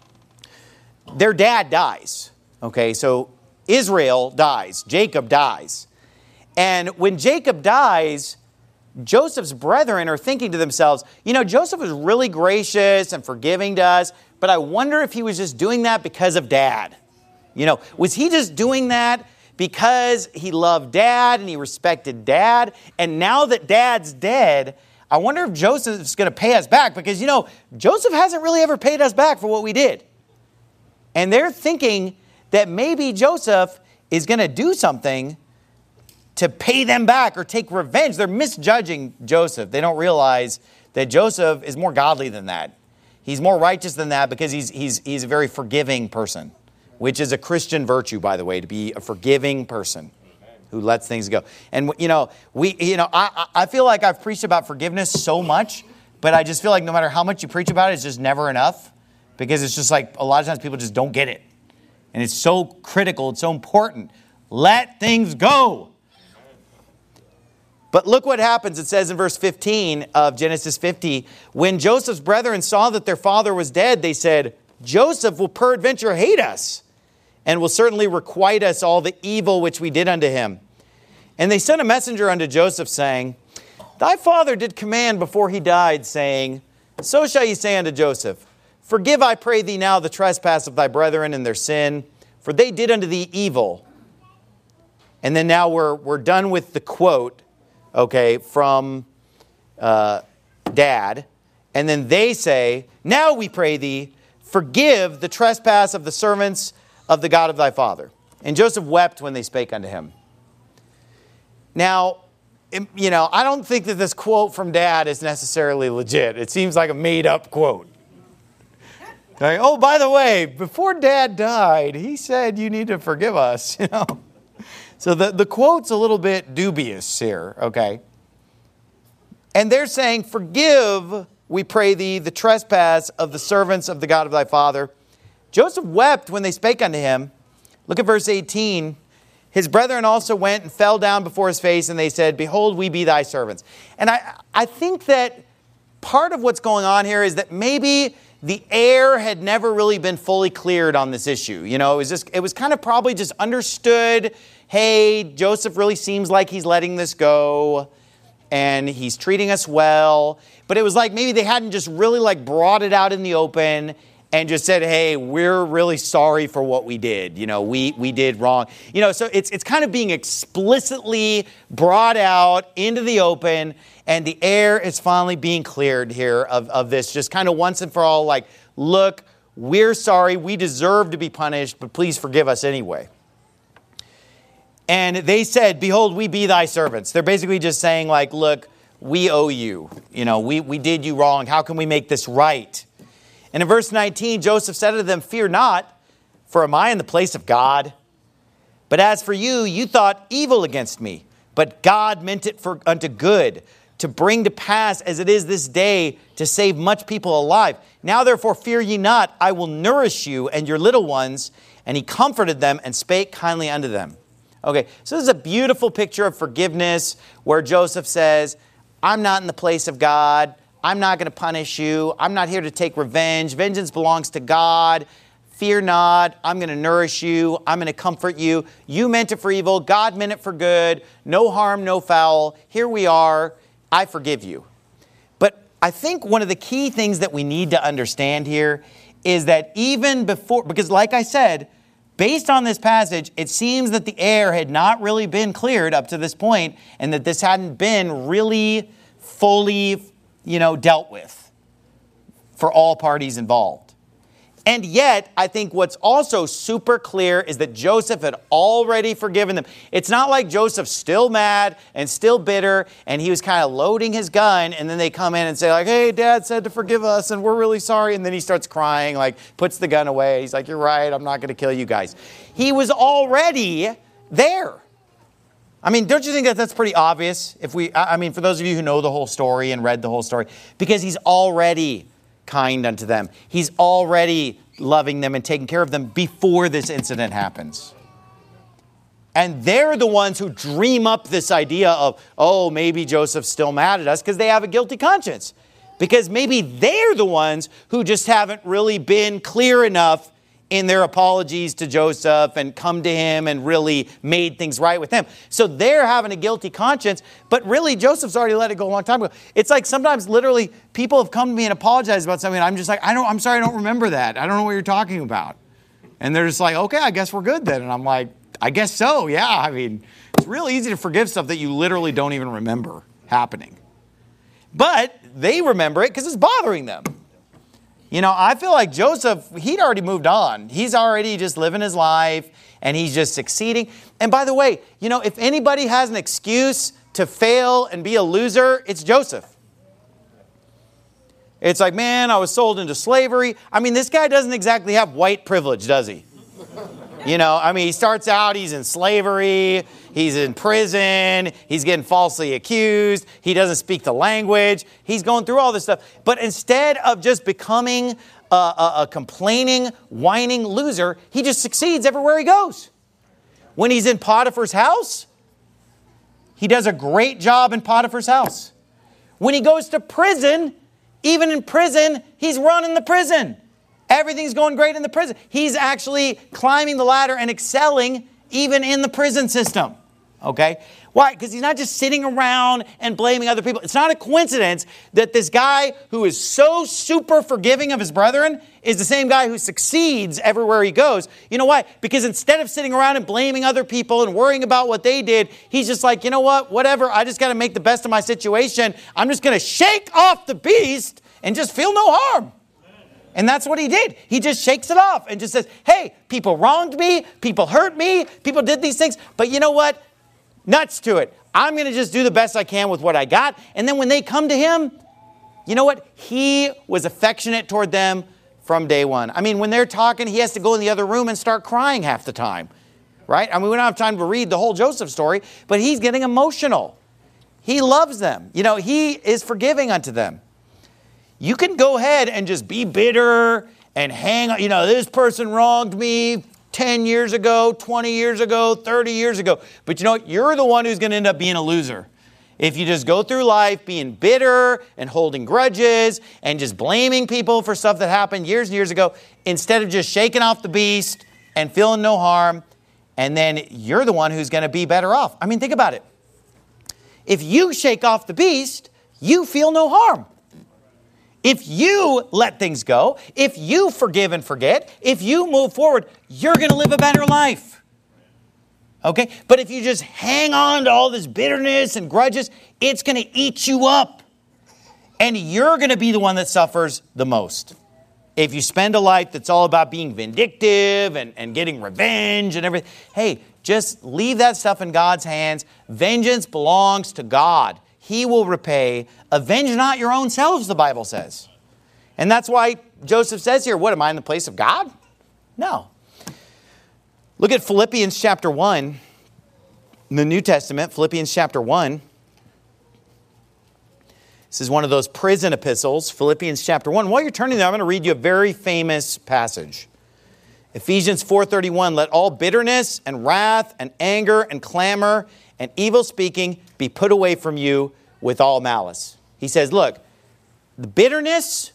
their dad dies. Okay, so Israel dies. Jacob dies. And when Jacob dies, Joseph's brethren are thinking to themselves, you know, Joseph was really gracious and forgiving to us, but I wonder if he was just doing that because of Dad. You know, was he just doing that because he loved Dad and he respected Dad? And now that Dad's dead, I wonder if Joseph's going to pay us back, because, you know, Joseph hasn't really ever paid us back for what we did. And they're thinking that maybe Joseph is going to do something to pay them back or take revenge. They're misjudging Joseph. They don't realize that Joseph is more godly than that. He's more righteous than that because he's a very forgiving person, which is a Christian virtue, by the way, to be a forgiving person who lets things go. And, I feel like I've preached about forgiveness so much, but I just feel like no matter how much you preach about it, it's just never enough, because it's just like a lot of times people just don't get it. And it's so critical. It's so important. Let things go. But look what happens. It says in verse 15 of Genesis 50, when Joseph's brethren saw that their father was dead, they said, Joseph will peradventure hate us, and will certainly requite us all the evil which we did unto him. And they sent a messenger unto Joseph, saying, Thy father did command before he died, saying, So shall ye say unto Joseph, Forgive, I pray thee now, the trespass of thy brethren and their sin, for they did unto thee evil. And then now we're done with the quote, okay, from Dad. And then they say, Now we pray thee, forgive the trespass of the servants of the God of thy father. And Joseph wept when they spake unto him. Now, I don't think that this quote from Dad is necessarily legit. It seems like a made-up quote. Okay, oh, by the way, before Dad died, he said you need to forgive us. So the quote's a little bit dubious here, okay? And they're saying, Forgive, we pray thee, the trespass of the servants of the God of thy father. Joseph wept when they spake unto him. Look at verse 18. His brethren also went and fell down before his face, and they said, Behold, we be thy servants. And I think that part of what's going on here is that maybe the air had never really been fully cleared on this issue. It was kind of probably just understood, hey, Joseph really seems like he's letting this go, and he's treating us well. But it was like maybe they hadn't just really brought it out in the open and just said, hey, we're really sorry for what we did. We did wrong. So it's kind of being explicitly brought out into the open, and the air is finally being cleared here of this, just kind of once and for all, look, we're sorry, we deserve to be punished, but please forgive us anyway. And they said, Behold, we be thy servants. They're basically just saying, look, we owe you. We did you wrong. How can we make this right? And in verse 19, Joseph said to them, Fear not, for am I in the place of God? But as for you, you thought evil against me, but God meant it unto good, to bring to pass as it is this day, to save much people alive. Now therefore fear ye not, I will nourish you and your little ones. And he comforted them and spake kindly unto them. Okay, so this is a beautiful picture of forgiveness where Joseph says, I'm not in the place of God. I'm not going to punish you. I'm not here to take revenge. Vengeance belongs to God. Fear not. I'm going to nourish you. I'm going to comfort you. You meant it for evil. God meant it for good. No harm, no foul. Here we are. I forgive you. But I think one of the key things that we need to understand here is that even before, because like I said, based on this passage, it seems that the air had not really been cleared up to this point, and that this hadn't been really fully dealt with for all parties involved. And yet, I think what's also super clear is that Joseph had already forgiven them. It's not like Joseph's still mad and still bitter, and he was kind of loading his gun, and then they come in and say, hey, Dad said to forgive us, and we're really sorry. And then he starts crying, puts the gun away. He's like, you're right, I'm not going to kill you guys. He was already there. I mean, don't you think that that's pretty obvious? For those of you who know the whole story and read the whole story, because he's already kind unto them. He's already loving them and taking care of them before this incident happens. And they're the ones who dream up this idea of, maybe Joseph's still mad at us because they have a guilty conscience. Because maybe they're the ones who just haven't really been clear enough in their apologies to Joseph and come to him and really made things right with him. So they're having a guilty conscience, but really Joseph's already let it go a long time ago. It's like sometimes literally people have come to me and apologized about something and I'm just like, I'm sorry, I don't remember that. I don't know what you're talking about. And they're just like, okay, I guess we're good then. And I'm like, I guess so, yeah. It's real easy to forgive stuff that you literally don't even remember happening. But they remember it because it's bothering them. I feel like Joseph, he'd already moved on. He's already just living his life. and he's just succeeding. And by the way, you know, if anybody has an excuse to fail and be a loser, it's Joseph. It's like, man, I was sold into slavery. I mean, this guy doesn't exactly have white privilege, does he? You know, I mean, he starts out, he's in slavery, he's in prison, he's getting falsely accused, he doesn't speak the language, he's going through all this stuff. But instead of just becoming a complaining, whining loser, he just succeeds everywhere he goes. When he's in Potiphar's house, he does a great job in Potiphar's house. When he goes to prison, even in prison, he's running the prison. Everything's going great in the prison. He's actually climbing the ladder and excelling even in the prison system. Okay? Why? Because he's not just sitting around and blaming other people. It's not a coincidence that this guy who is so super forgiving of his brethren is the same guy who succeeds everywhere he goes. You know why? Because instead of sitting around and blaming other people and worrying about what they did, he's just like, you know what? Whatever. I just got to make the best of my situation. I'm just going to shake off the beast and just feel no harm. And that's what he did. He just shakes it off and just says, hey, people wronged me, people hurt me, people did these things. But you know what? Nuts to it. I'm going to just do the best I can with what I got. And then when they come to him, you know what? He was affectionate toward them from day one. I mean, when they're talking, he has to go in the other room and start crying half the time. Right? I mean, we don't have time to read the whole Joseph story, but he's getting emotional. He loves them. You know, he is forgiving unto them. You can go ahead and just be bitter and hang on. You know, this person wronged me 10 years ago, 20 years ago, 30 years ago. But you know what? You're the one who's going to end up being a loser. If you just go through life being bitter and holding grudges and just blaming people for stuff that happened years and years ago, instead of just shaking off the beast and feeling no harm, and then you're the one who's going to be better off. I mean, think about it. If you shake off the beast, you feel no harm. If you let things go, if you forgive and forget, if you move forward, you're going to live a better life. Okay? But if you just hang on to all this bitterness and grudges, it's going to eat you up. And you're going to be the one that suffers the most. If you spend a life that's all about being vindictive and getting revenge and everything, hey, just leave that stuff in God's hands. Vengeance belongs to God. He will repay. Avenge not your own selves, the Bible says. And that's why Joseph says here, what, am I in the place of God? No. Look at Philippians chapter 1. In the New Testament, Philippians chapter 1. This is one of those prison epistles, Philippians chapter 1. While you're turning there, I'm going to read you a very famous passage. Ephesians 4:31, let all bitterness and wrath and anger and clamor and evil speaking be put away from you with all malice. He says, look, the bitterness,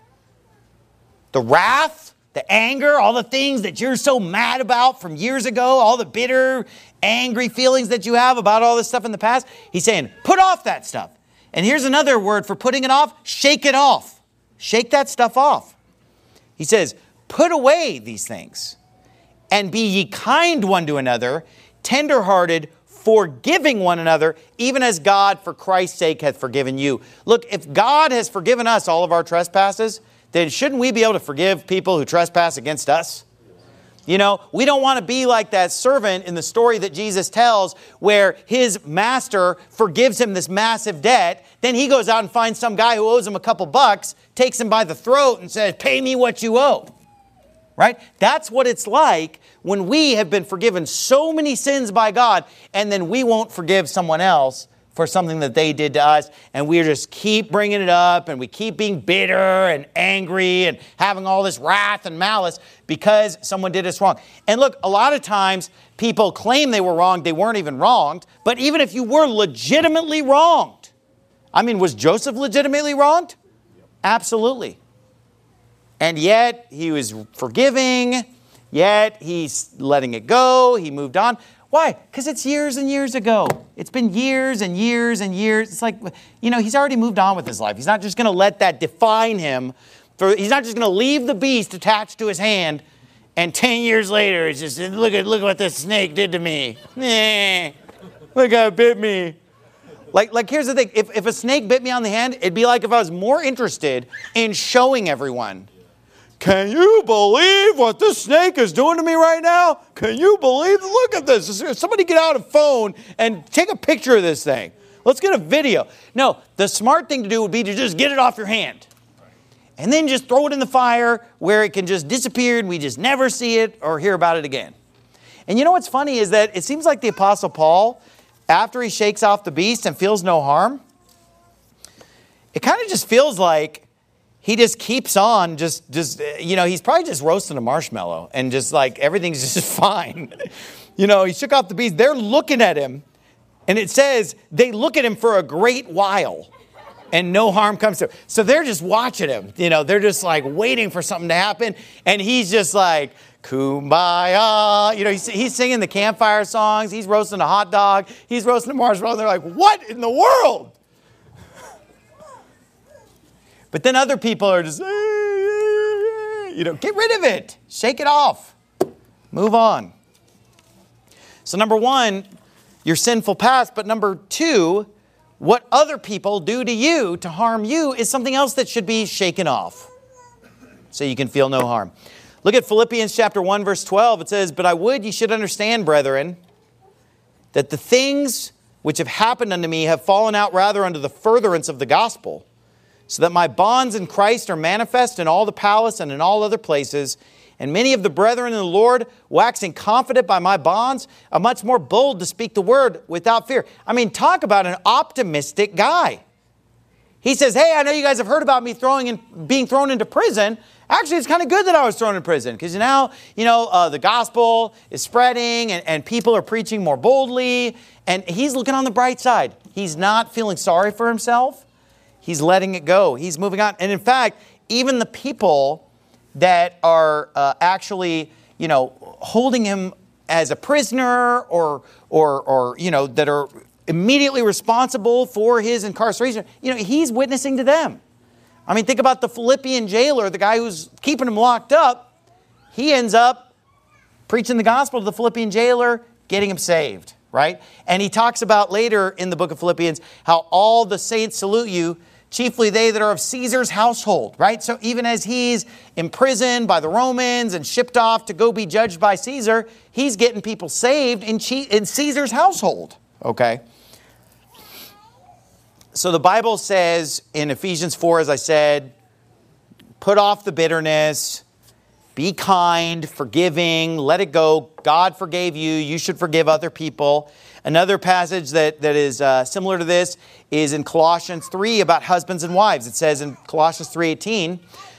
the wrath, the anger, all the things that you're so mad about from years ago, all the bitter, angry feelings that you have about all this stuff in the past, he's saying, put off that stuff. And here's another word for putting it off, shake it off. Shake that stuff off. He says, put away these things and be ye kind one to another, tender-hearted, forgiving one another, even as God for Christ's sake hath forgiven you. Look, if God has forgiven us all of our trespasses, then shouldn't we be able to forgive people who trespass against us? You know, we don't want to be like that servant in the story that Jesus tells where his master forgives him this massive debt. Then he goes out and finds some guy who owes him a couple bucks, takes him by the throat and says, pay me what you owe. Right? That's what it's like when we have been forgiven so many sins by God, and then we won't forgive someone else for something that they did to us, and we just keep bringing it up, and we keep being bitter and angry and having all this wrath and malice because someone did us wrong. And look, a lot of times people claim they were wronged, they weren't even wronged, but even if you were legitimately wronged, I mean, was Joseph legitimately wronged? Absolutely. And yet he was forgiving, yet he's letting it go, he moved on. Why? Because it's years and years ago. It's been years and years and years. It's like, you know, he's already moved on with his life. He's not just going to let that define him. He's not just going to leave the beast attached to his hand, and 10 years later, it's just, look what this snake did to me. Look how it bit me. Like here's the thing. If a snake bit me on the hand, it'd be like if I was more interested in showing everyone, Can you believe what this snake is doing to me right now? Can you believe it? Look at this. Somebody get out a phone and take a picture of this thing. Let's get a video. No, the smart thing to do would be to just get it off your hand. And then just throw it in the fire where it can just disappear and we just never see it or hear about it again. And you know what's funny is that it seems like the Apostle Paul, after he shakes off the beast and feels no harm, it kind of just feels like he just keeps on he's probably just roasting a marshmallow and just like everything's just fine. He shook off the beast. They're looking at him and it says they look at him for a great while and no harm comes to him. So they're just watching him. They're just like waiting for something to happen. And he's just like, Kumbaya. He's singing the campfire songs. He's roasting a hot dog. He's roasting a marshmallow. And they're like, what in the world? But then other people are just, get rid of it. Shake it off. Move on. So number one, your sinful past. But number two, what other people do to you to harm you is something else that should be shaken off so you can feel no harm. Look at Philippians chapter 1, verse 12. It says, but I would ye should understand, brethren, that the things which have happened unto me have fallen out rather unto the furtherance of the gospel, so that my bonds in Christ are manifest in all the palace and in all other places. And many of the brethren in the Lord, waxing confident by my bonds, are much more bold to speak the word without fear. I mean, talk about an optimistic guy. He says, hey, I know you guys have heard about me being thrown into prison. Actually, it's kind of good that I was thrown in prison because now, the gospel is spreading and people are preaching more boldly. And he's looking on the bright side. He's not feeling sorry for himself. He's letting it go. He's moving on. And in fact, even the people that are actually, holding him as a prisoner or that are immediately responsible for his incarceration, he's witnessing to them. I mean, think about the Philippian jailer, the guy who's keeping him locked up. He ends up preaching the gospel to the Philippian jailer, getting him saved, right? And he talks about later in the book of Philippians how all the saints salute you, chiefly they that are of Caesar's household, right? So even as he's imprisoned by the Romans and shipped off to go be judged by Caesar, he's getting people saved in Caesar's household, okay? So the Bible says in Ephesians 4, as I said, put off the bitterness, be kind, forgiving, let it go. God forgave you. You should forgive other people. Another passage that is similar to this is in Colossians 3 about husbands and wives. It says in Colossians 3:18,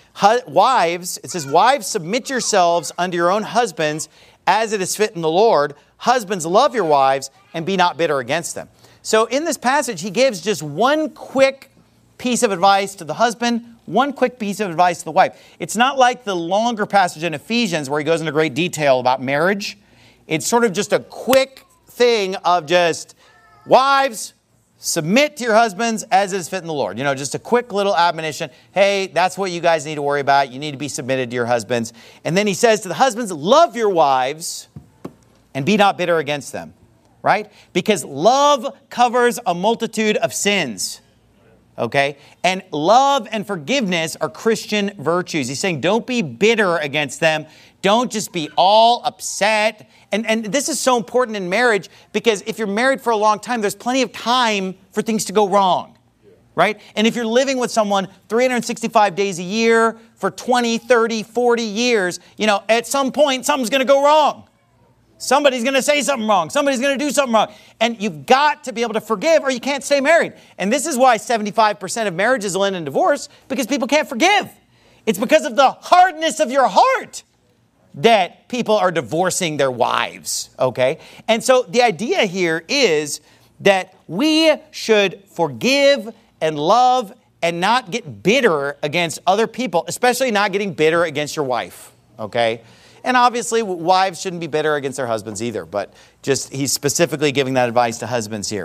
wives, it says, wives, submit yourselves unto your own husbands as it is fit in the Lord. Husbands, love your wives and be not bitter against them. So in this passage, he gives just one quick piece of advice to the husband, one quick piece of advice to the wife. It's not like the longer passage in Ephesians where he goes into great detail about marriage. It's sort of just a quick thing of just, wives, submit to your husbands as is fit in the Lord. Just a quick little admonition. Hey, that's what you guys need to worry about. You need to be submitted to your husbands. And then he says to the husbands, love your wives and be not bitter against them. Right? Because love covers a multitude of sins. Okay? And love and forgiveness are Christian virtues. He's saying don't be bitter against them. Don't just be all upset. And this is so important in marriage because if you're married for a long time, there's plenty of time for things to go wrong. Right? And if you're living with someone 365 days a year for 20, 30, 40 years, at some point something's going to go wrong. Somebody's going to say something wrong. Somebody's going to do something wrong. And you've got to be able to forgive or you can't stay married. And this is why 75% of marriages will end in divorce, because people can't forgive. It's because of the hardness of your heart that people are divorcing their wives, okay? And so the idea here is that we should forgive and love and not get bitter against other people, especially not getting bitter against your wife, okay? And obviously, wives shouldn't be bitter against their husbands either, but just he's specifically giving that advice to husbands here.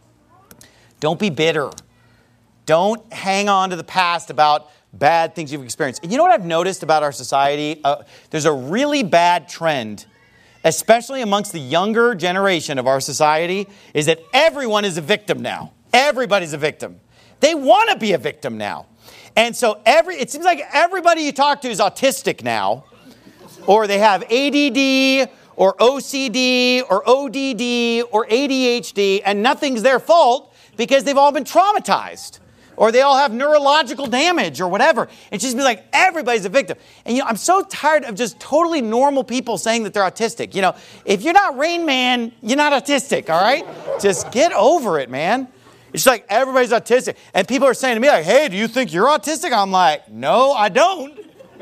Don't be bitter. Don't hang on to the past about bad things you've experienced. And you know what I've noticed about our society? There's a really bad trend, especially amongst the younger generation of our society, is that everyone is a victim now. Everybody's a victim. They want to be a victim now. And so it seems like everybody you talk to is autistic now, or they have ADD, or OCD, or ODD, or ADHD, and nothing's their fault because they've all been traumatized. Or they all have neurological damage or whatever. And just be like, everybody's a victim. And I'm so tired of just totally normal people saying that they're autistic. If you're not Rain Man, you're not autistic, all right? Just get over it, man. It's like everybody's autistic. And people are saying to me like, hey, do you think you're autistic? I'm like, no, I don't.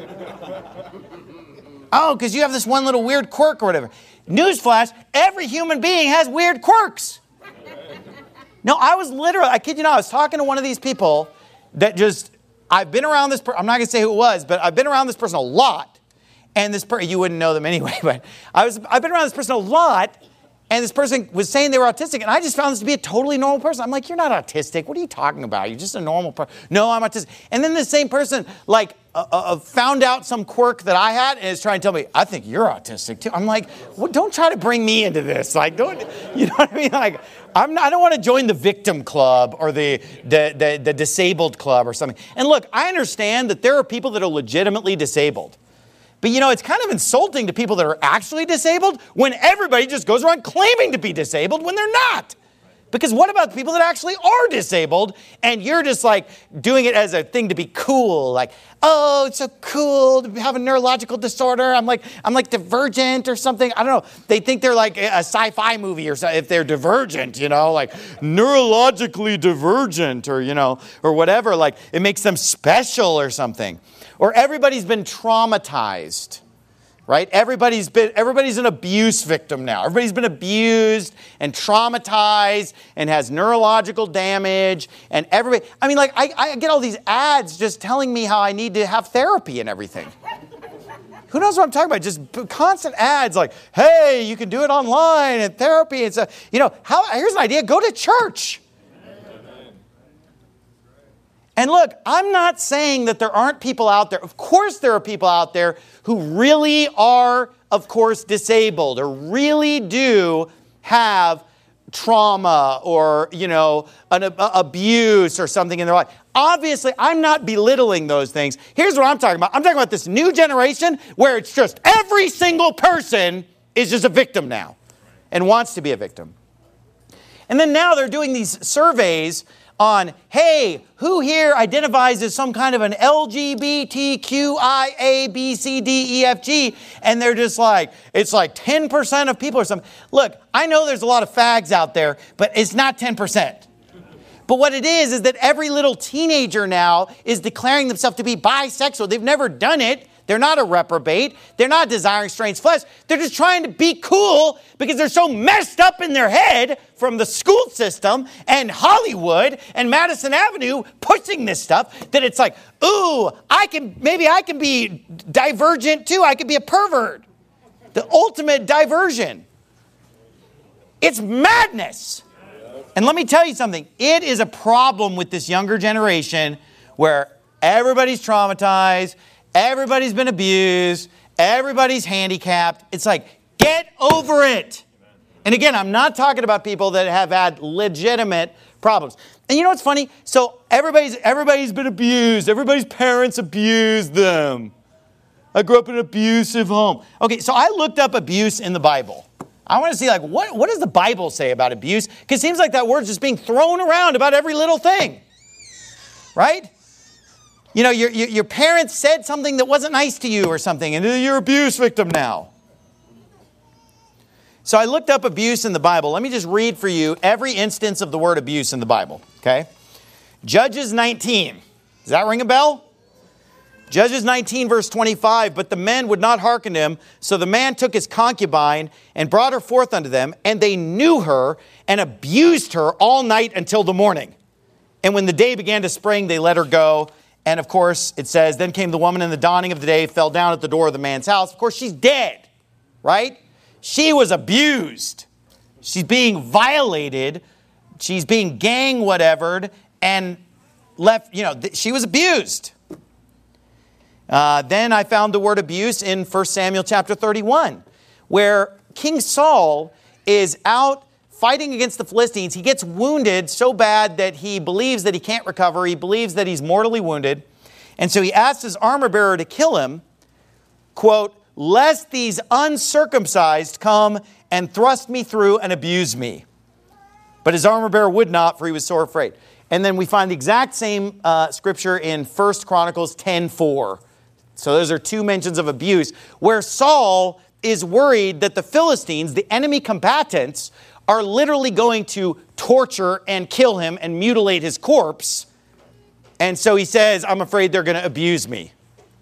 Oh, because you have this one little weird quirk or whatever. Newsflash, every human being has weird quirks. No, I kid you not, I was talking to one of these people that I've been around this person, I'm not going to say who it was, but I've been around this person a lot. And this person, you wouldn't know them anyway, but I've been around this person a lot, and this person was saying they were autistic, and I just found this to be a totally normal person. I'm like, you're not autistic. What are you talking about? You're just a normal person. No, I'm autistic. And then the same person, found out some quirk that I had and is trying to tell me, I think you're autistic too. I'm like, well, don't try to bring me into this. Like, don't, you know what I mean? Like, I don't want to join the victim club or the disabled club or something. And look, I understand that there are people that are legitimately disabled. But it's kind of insulting to people that are actually disabled when everybody just goes around claiming to be disabled when they're not. Because what about the people that actually are disabled and you're just like doing it as a thing to be cool? Like, oh, it's so cool to have a neurological disorder. I'm like Divergent or something. I don't know. They think they're like a sci-fi movie or something if they're divergent, like neurologically divergent or, or whatever. Like it makes them special or something. Or everybody's been traumatized. Right? Everybody's an abuse victim now. Everybody's been abused and traumatized and has neurological damage. And I get all these ads just telling me how I need to have therapy and everything. Who knows what I'm talking about? Just constant ads like, hey, you can do it online and therapy. It's here's an idea. Go to church. And look, I'm not saying that there aren't people out there. Of course there are people out there who really are, of course, disabled or really do have trauma or, an abuse or something in their life. Obviously, I'm not belittling those things. Here's what I'm talking about. I'm talking about this new generation where it's just every single person is just a victim now and wants to be a victim. And then now they're doing these surveys on, hey, who here identifies as some kind of an LGBTQIABCDEFG? And they're just like, it's like 10% of people or something. Look, I know there's a lot of fags out there, but it's not 10%. But what it is that every little teenager now is declaring themselves to be bisexual. They've never done it. They're not a reprobate. They're not desiring strange flesh. They're just trying to be cool because they're so messed up in their head from the school system and Hollywood and Madison Avenue pushing this stuff that it's like, ooh, maybe I can be divergent too. I could be a pervert. The ultimate diversion. It's madness. And let me tell you something. It is a problem with this younger generation where everybody's traumatized. Everybody's been abused. Everybody's handicapped. It's like, get over it. And again, I'm not talking about people that have had legitimate problems. And you know what's funny? So everybody's been abused. Everybody's parents abused them. I grew up in an abusive home. Okay, so I looked up abuse in the Bible. I want to see what does the Bible say about abuse? Because it seems like that word's just being thrown around about every little thing. Right? Your parents said something that wasn't nice to you or something, and you're an abuse victim now. So I looked up abuse in the Bible. Let me just read for you every instance of the word abuse in the Bible, okay? Judges 19. Does that ring a bell? Judges 19, verse 25. But the men would not hearken to him, so the man took his concubine and brought her forth unto them, and they knew her and abused her all night until the morning. And when the day began to spring, they let her go. And of course, it says, then came the woman in the dawning of the day, fell down at the door of the man's house. Of course, she's dead, right? She was abused. She's being violated. She's being gang whatevered and left, she was abused. Then I found the word abuse in 1 Samuel chapter 31, where King Saul is out fighting against the Philistines. He gets wounded so bad that he believes that he can't recover. He believes that he's mortally wounded. And so he asked his armor bearer to kill him, quote, lest these uncircumcised come and thrust me through and abuse me. But his armor bearer would not, for he was sore afraid. And then we find the exact same scripture in 1 Chronicles 10:4. So those are two mentions of abuse, where Saul is worried that the Philistines, the enemy combatants, are literally going to torture and kill him and mutilate his corpse. And so he says, I'm afraid they're going to abuse me.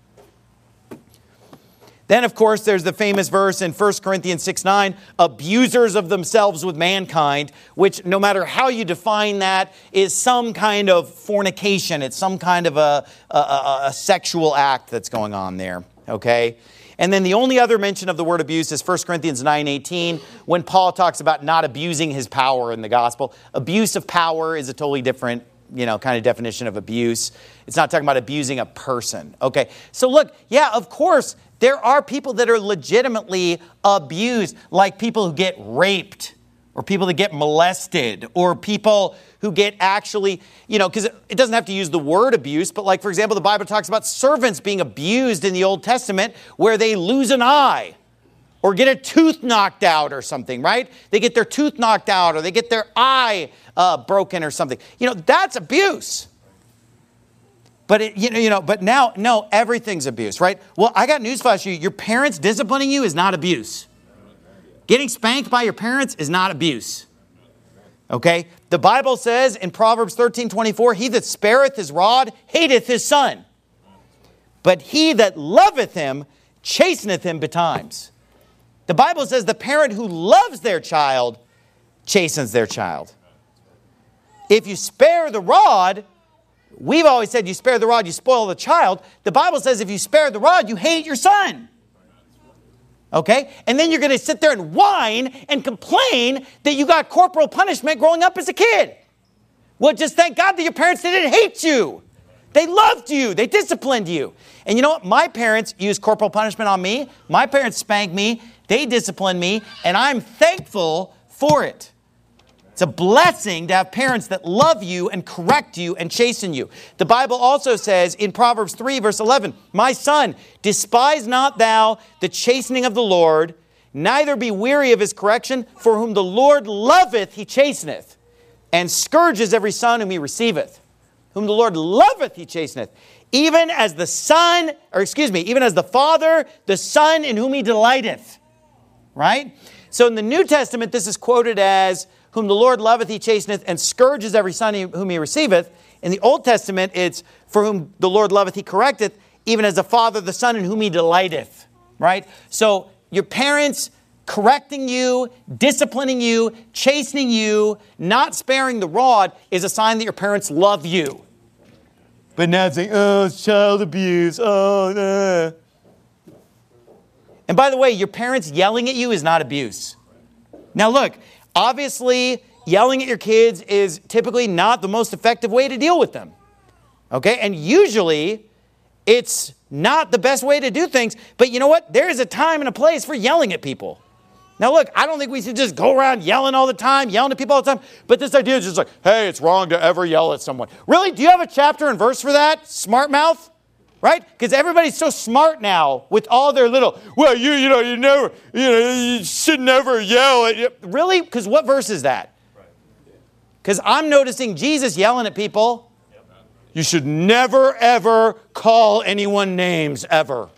Then, of course, there's the famous verse in 1 Corinthians 6:9, abusers of themselves with mankind, which no matter how you define that is some kind of fornication. It's some kind of a sexual act that's going on there, okay? And then the only other mention of the word abuse is 1 Corinthians 9:18, when Paul talks about not abusing his power in the gospel. Abuse of power is a totally different, kind of definition of abuse. It's not talking about abusing a person, okay? So look, yeah, of course, there are people that are legitimately abused, like people who get raped, or people that get molested, or people who get actually, because it doesn't have to use the word abuse, but like, for example, the Bible talks about servants being abused in the Old Testament where they lose an eye or get a tooth knocked out or something, right? They get their tooth knocked out or they get their eye broken or something. That's abuse. But but now, no, everything's abuse, right? Well, I got news flash for you. Your parents disciplining you is not abuse. Getting spanked by your parents is not abuse. Okay? The Bible says in Proverbs 13:24, he that spareth his rod hateth his son. But he that loveth him chasteneth him betimes. The Bible says the parent who loves their child chastens their child. If you spare the rod, we've always said you spare the rod, you spoil the child. The Bible says if you spare the rod, you hate your son. Okay? And then you're going to sit there and whine and complain that you got corporal punishment growing up as a kid. Well, just thank God that your parents didn't hate you. They loved you. They disciplined you. And you know what? My parents used corporal punishment on me. My parents spanked me. They disciplined me. And I'm thankful for it. It's a blessing to have parents that love you and correct you and chasten you. The Bible also says in Proverbs 3, verse 11, my son, despise not thou the chastening of the Lord, neither be weary of his correction, for whom the Lord loveth he chasteneth, and scourges every son whom he receiveth. Whom the Lord loveth he chasteneth, even as the Father, the Son in whom he delighteth. Right? So in the New Testament, this is quoted as, whom the Lord loveth he chasteneth, and scourges every son whom he receiveth. In the Old Testament, it's for whom the Lord loveth he correcteth, even as the Father, the Son in whom he delighteth. Right? So your parents correcting you, disciplining you, chastening you, not sparing the rod is a sign that your parents love you. But now it's saying, oh, it's child abuse. Oh, And by the way, your parents yelling at you is not abuse. Now look, obviously, yelling at your kids is typically not the most effective way to deal with them. Okay? And usually, it's not the best way to do things. But you know what? There is a time and a place for yelling at people. Now look, I don't think we should just go around yelling all the time, yelling at people all the time. But this idea is just like, hey, it's wrong to ever yell at someone. Really? Do you have a chapter and verse for that? Smart mouth? Right? Because everybody's so smart now with all their little, well, you should never yell at you. Really? Because what verse is that? Because I'm noticing Jesus yelling at people. You should never, ever call anyone names, ever.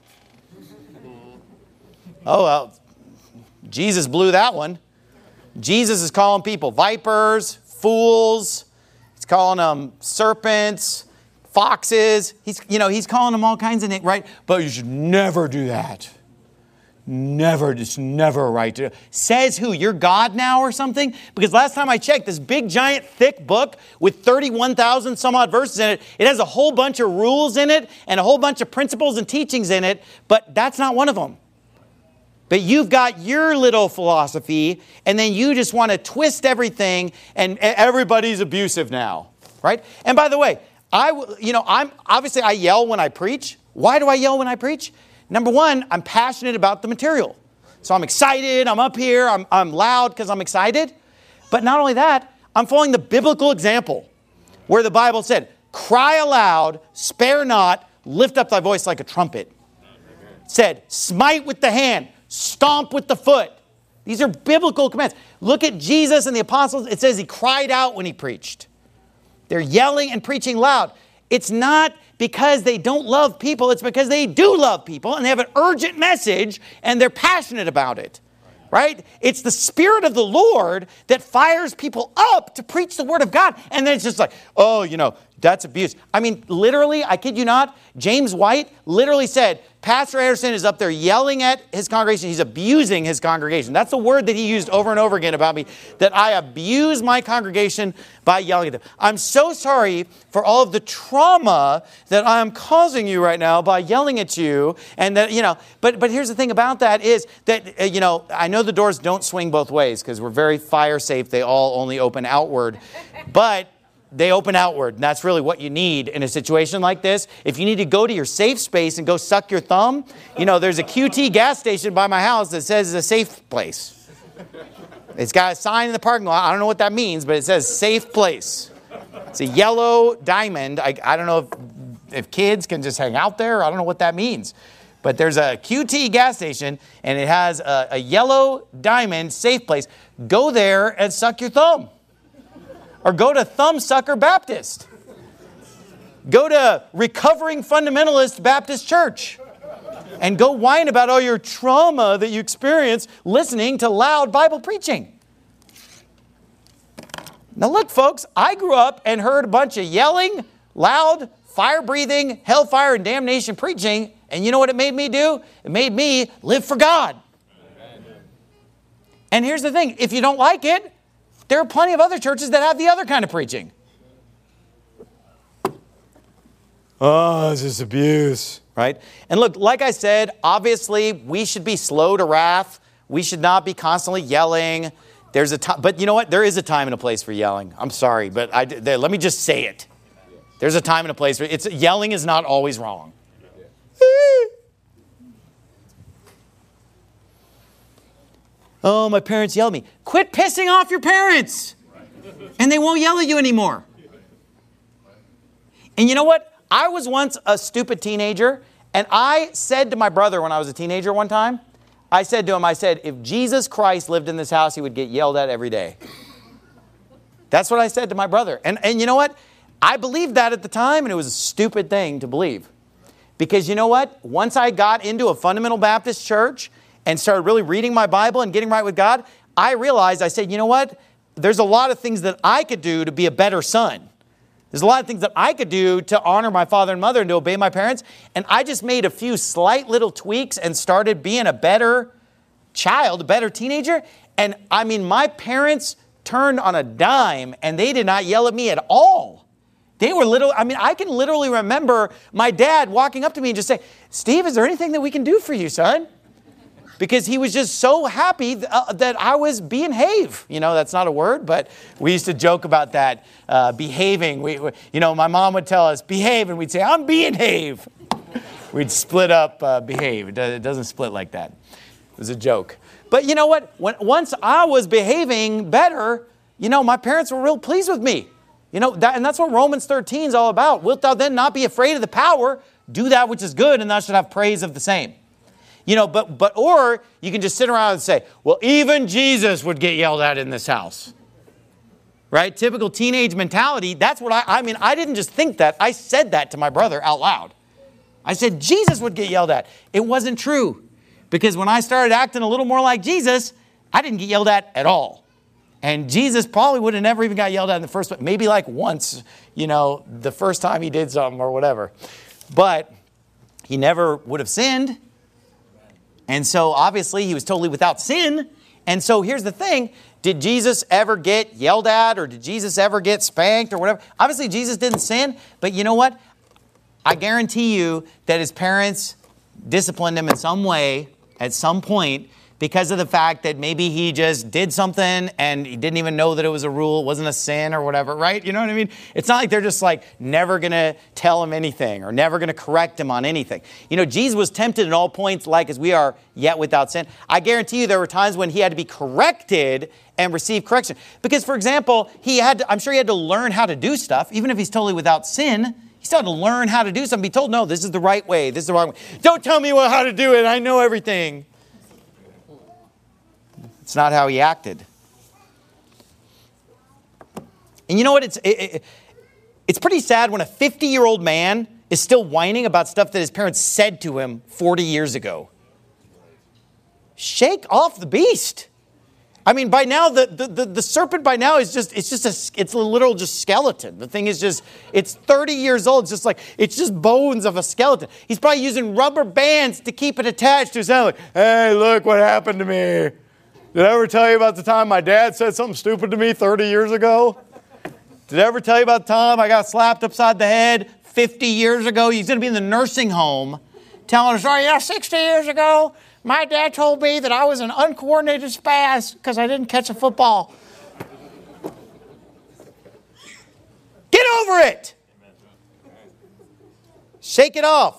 Oh, well, Jesus blew that one. Jesus is calling people vipers, fools. He's calling them serpents, foxes. He's calling them all kinds of names, right? But you should never do that. Never, just never right to. Says who? You're God now or something? Because last time I checked, this big, giant, thick book with 31,000 some odd verses in it, it has a whole bunch of rules in it and a whole bunch of principles and teachings in it, but that's not one of them. But you've got your little philosophy, and then you just want to twist everything, and everybody's abusive now, right? And by the way, I yell when I preach. Why do I yell when I preach? Number one, I'm passionate about the material. So I'm excited, I'm up here, I'm loud because I'm excited. But not only that, I'm following the biblical example where the Bible said, cry aloud, spare not, lift up thy voice like a trumpet. It said, smite with the hand, stomp with the foot. These are biblical commands. Look at Jesus and the apostles. It says he cried out when he preached. They're yelling and preaching loud. It's not because they don't love people. It's because they do love people and they have an urgent message and they're passionate about it. Right? It's the Spirit of the Lord that fires people up to preach the Word of God. And then it's just like, oh, that's abuse. I mean, literally, I kid you not, James White literally said, Pastor Anderson is up there yelling at his congregation. He's abusing his congregation. That's the word that he used over and over again about me, that I abuse my congregation by yelling at them. I'm so sorry for all of the trauma that I'm causing you right now by yelling at you. And that, but here's the thing about that is that, I know the doors don't swing both ways because we're very fire safe. They all only open outward. But they open outward, and that's really what you need in a situation like this. If you need to go to your safe space and go suck your thumb, there's a QT gas station by my house that says it's a safe place. It's got a sign in the parking lot. I don't know what that means, but it says safe place. It's a yellow diamond. I don't know if kids can just hang out there. I don't know what that means. But there's a QT gas station, and it has a yellow diamond safe place. Go there and suck your thumb. Or go to Thumbsucker Baptist. Go to Recovering Fundamentalist Baptist Church. And go whine about all your trauma that you experience listening to loud Bible preaching. Now look, folks, I grew up and heard a bunch of yelling, loud, fire-breathing, hellfire and damnation preaching. And you know what it made me do? It made me live for God. Amen. And here's the thing. If you don't like it, there are plenty of other churches that have the other kind of preaching. Oh, this is abuse. Right? And look, like I said, obviously, we should be slow to wrath. We should not be constantly yelling. There's a time, but you know what? There is a time and a place for yelling. I'm sorry, but let me just say it. There's a time and a place for it. Yelling is not always wrong. Oh, my parents yell at me. Quit pissing off your parents. And they won't yell at you anymore. And you know what? I was once a stupid teenager. And I said to my brother when I was a teenager one time, I said to him, if Jesus Christ lived in this house, he would get yelled at every day. That's what I said to my brother. And you know what? I believed that at the time, and it was a stupid thing to believe. Because you know what? Once I got into a fundamental Baptist church and started really reading my Bible and getting right with God, I realized, I said, you know what? There's a lot of things that I could do to be a better son. There's a lot of things that I could do to honor my father and mother and to obey my parents. And I just made a few slight little tweaks and started being a better child, a better teenager. And I mean, my parents turned on a dime and they did not yell at me at all. They were I can literally remember my dad walking up to me and just saying, Steve, is there anything that we can do for you, son? Because he was just so happy that I was behave. That's not a word, but we used to joke about that, behaving. My mom would tell us, behave, and we'd say, I'm behave. We'd split up behave. It doesn't split like that. It was a joke. But you know what? Once I was behaving better, my parents were real pleased with me. And that's what Romans 13 is all about. Wilt thou then not be afraid of the power? Do that which is good, and thou shalt have praise of the same. Or you can just sit around and say, well, even Jesus would get yelled at in this house. Right? Typical teenage mentality. That's what I didn't just think that. I said that to my brother out loud. I said, Jesus would get yelled at. It wasn't true. Because when I started acting a little more like Jesus, I didn't get yelled at all. And Jesus probably would have never even got yelled at in the first place. Maybe like once, the first time he did something or whatever. But he never would have sinned. And so obviously he was totally without sin. And so here's the thing. Did Jesus ever get yelled at, or did Jesus ever get spanked or whatever? Obviously Jesus didn't sin. But you know what? I guarantee you that his parents disciplined him in some way at some point because of the fact that maybe he just did something and he didn't even know that it was a rule, it wasn't a sin or whatever, right? You know what I mean? It's not like they're just never going to tell him anything or never going to correct him on anything. Jesus was tempted in all points like as we are, yet without sin. I guarantee you there were times when he had to be corrected and receive correction. Because, for example, I'm sure he had to learn how to do stuff. Even if he's totally without sin, He still had to learn how to do something. Be told, no, this is the right way. This is the wrong way. Don't tell me how to do it. I know everything. It's not how he acted. And you know what? It's pretty sad when a 50-year-old man is still whining about stuff that his parents said to him 40 years ago. Shake off the beast. I mean, by now, the serpent by now is it's a literal just skeleton. The thing is just, it's 30 years old. It's just bones of a skeleton. He's probably using rubber bands to keep it attached to his head. Like, hey, look what happened to me. Did I ever tell you about the time my dad said something stupid to me 30 years ago? Did I ever tell you about the time I got slapped upside the head 50 years ago? He's going to be in the nursing home telling us, 60 years ago, my dad told me that I was an uncoordinated spaz because I didn't catch a football. Get over it. Shake it off.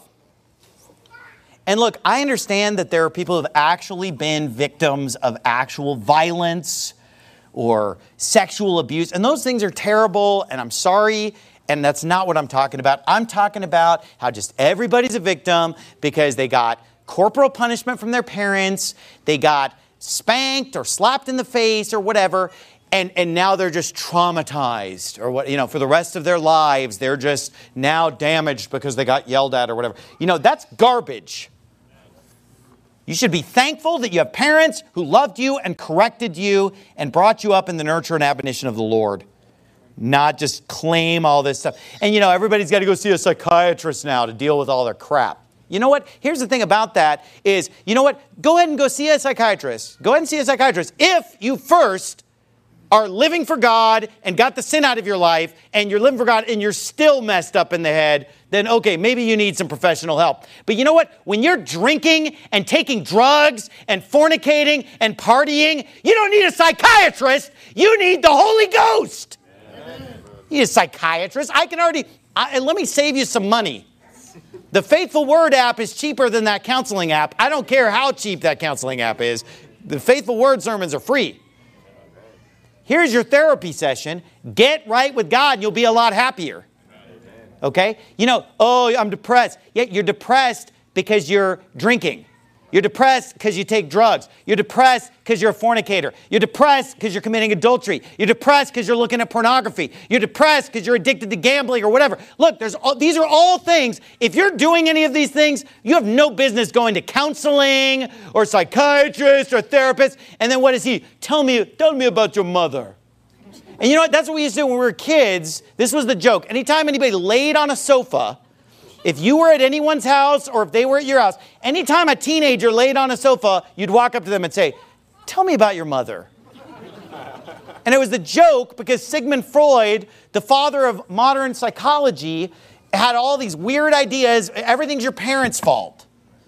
And look, I understand that there are people who have actually been victims of actual violence or sexual abuse. And those things are terrible, and I'm sorry, and that's not what I'm talking about. I'm talking about how just everybody's a victim because they got corporal punishment from their parents, they got spanked or slapped in the face or whatever, and now they're just traumatized, or for the rest of their lives, they're just now damaged because they got yelled at or whatever. That's garbage. You should be thankful that you have parents who loved you and corrected you and brought you up in the nurture and admonition of the Lord. Not just claim all this stuff. And everybody's got to go see a psychiatrist now to deal with all their crap. You know what? Here's the thing about that is, Go ahead and go see a psychiatrist. Go ahead and see a psychiatrist. If you first are living for God and got the sin out of your life and you're living for God and you're still messed up in the head, then okay, maybe you need some professional help. But you know what? When you're drinking and taking drugs and fornicating and partying, you don't need a psychiatrist. You need the Holy Ghost. You need a psychiatrist. And let me save you some money. The Faithful Word app is cheaper than that counseling app. I don't care how cheap that counseling app is. The Faithful Word sermons are free. Here's your therapy session. Get right with God and you'll be a lot happier. Okay? I'm depressed. Yeah, you're depressed because you're drinking. You're depressed because you take drugs. You're depressed because you're a fornicator. You're depressed because you're committing adultery. You're depressed because you're looking at pornography. You're depressed because you're addicted to gambling or whatever. Look, these are all things. If you're doing any of these things, you have no business going to counseling or psychiatrist or therapist. And then what is he? Tell me about your mother. And you know what? That's what we used to do when we were kids. This was the joke. Anytime anybody laid on a sofa, if you were at anyone's house or if they were at your house, anytime a teenager laid on a sofa, you'd walk up to them and say, tell me about your mother. And it was the joke because Sigmund Freud, the father of modern psychology, had all these weird ideas. Everything's your parents' fault.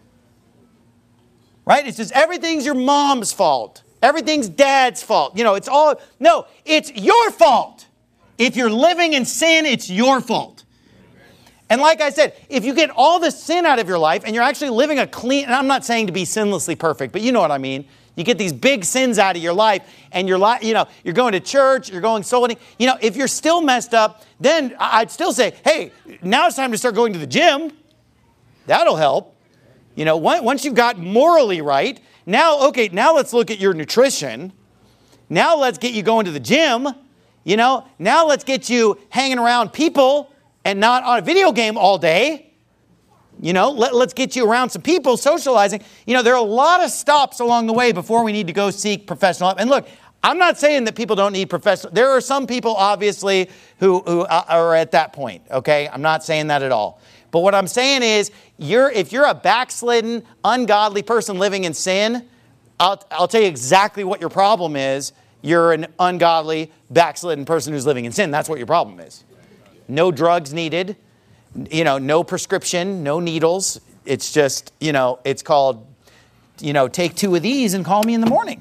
Right? It's just everything's your mom's fault. Everything's dad's fault. It's your fault. If you're living in sin, it's your fault. And like I said, if you get all the sin out of your life and you're actually living a clean, and I'm not saying to be sinlessly perfect, but you know what I mean. You get these big sins out of your life and you're going to church, you're going soul winning. If you're still messed up, then I'd still say, hey, now it's time to start going to the gym. That'll help. Once you've got morally right, now let's look at your nutrition. Now let's get you going to the gym. Now let's get you hanging around people and not on a video game all day. Let's get you around some people, socializing. There are a lot of stops along the way before we need to go seek professional help. And look, I'm not saying that people don't need professional. There are some people, obviously, who are at that point, okay? I'm not saying that at all. But what I'm saying is, if you're a backslidden, ungodly person living in sin, I'll tell you exactly what your problem is. You're an ungodly, backslidden person who's living in sin. That's what your problem is. No drugs needed, no prescription, no needles. It's just, it's called, take 2 of these and call me in the morning.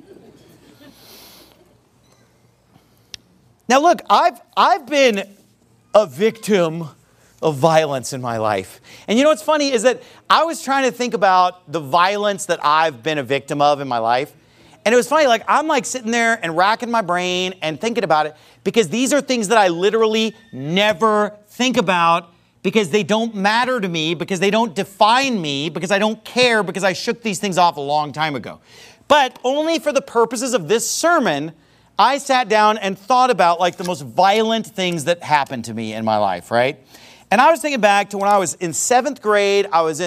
Now look, I've been a victim of violence in my life. And what's funny is that I was trying to think about the violence that I've been a victim of in my life. And it was funny, I'm sitting there and racking my brain and thinking about it because these are things that I literally never think about because they don't matter to me, because they don't define me, because I don't care, because I shook these things off a long time ago. But only for the purposes of this sermon, I sat down and thought about like the most violent things that happened to me in my life, right? And I was thinking back to when I was in 7th grade. I was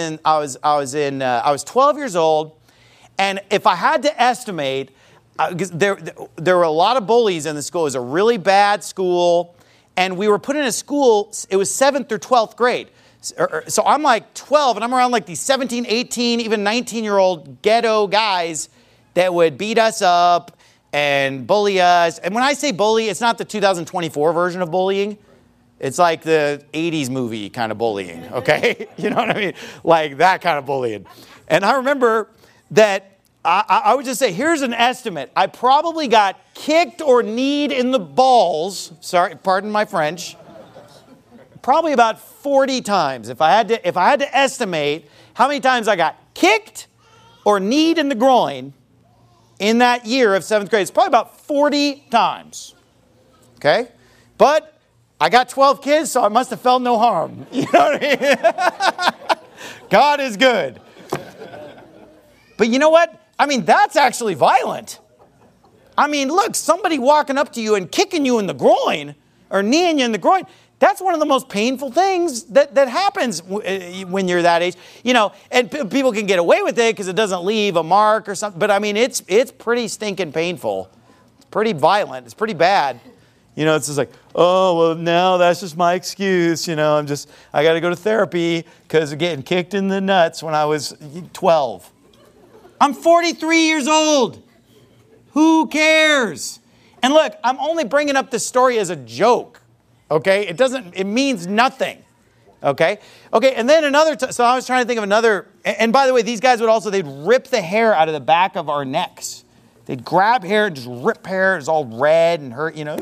12 years old, and if I had to estimate, because there were a lot of bullies in the school. It was a really bad school, and we were put in a school. It was 7th or 12th grade. So I'm like 12, and I'm around like these 17, 18, even 19-year-old ghetto guys that would beat us up and bully us. And when I say bully, it's not the 2024 version of bullying. It's like the 80s movie kind of bullying, okay? You know what I mean? Like that kind of bullying. And I remember that I would just say, here's an estimate. I probably got kicked or kneed in the balls. Sorry, pardon my French. Probably about 40 times. If I had to estimate how many times I got kicked or kneed in the groin in that year of 7th grade, it's probably about 40 times. Okay? But I got 12 kids, so I must have felt no harm. You know what I mean? God is good. But you know what? I mean, that's actually violent. I mean, look, somebody walking up to you and kicking you in the groin or kneeing you in the groin, that's one of the most painful things that happens when you're that age. You know, and people can get away with it because it doesn't leave a mark or something. But I mean, it's pretty stinking painful. It's pretty violent. It's pretty bad. You know, it's just like, oh, well, no, that's just my excuse. You know, I got to go to therapy because of getting kicked in the nuts when I was 12. I'm 43 years old. Who cares? And look, I'm only bringing up this story as a joke, okay? It means nothing, okay? Okay, and then so I was trying to think of another, and by the way, these guys they'd rip the hair out of the back of our necks. They'd grab hair and just rip hair. It was all red and hurt, you know.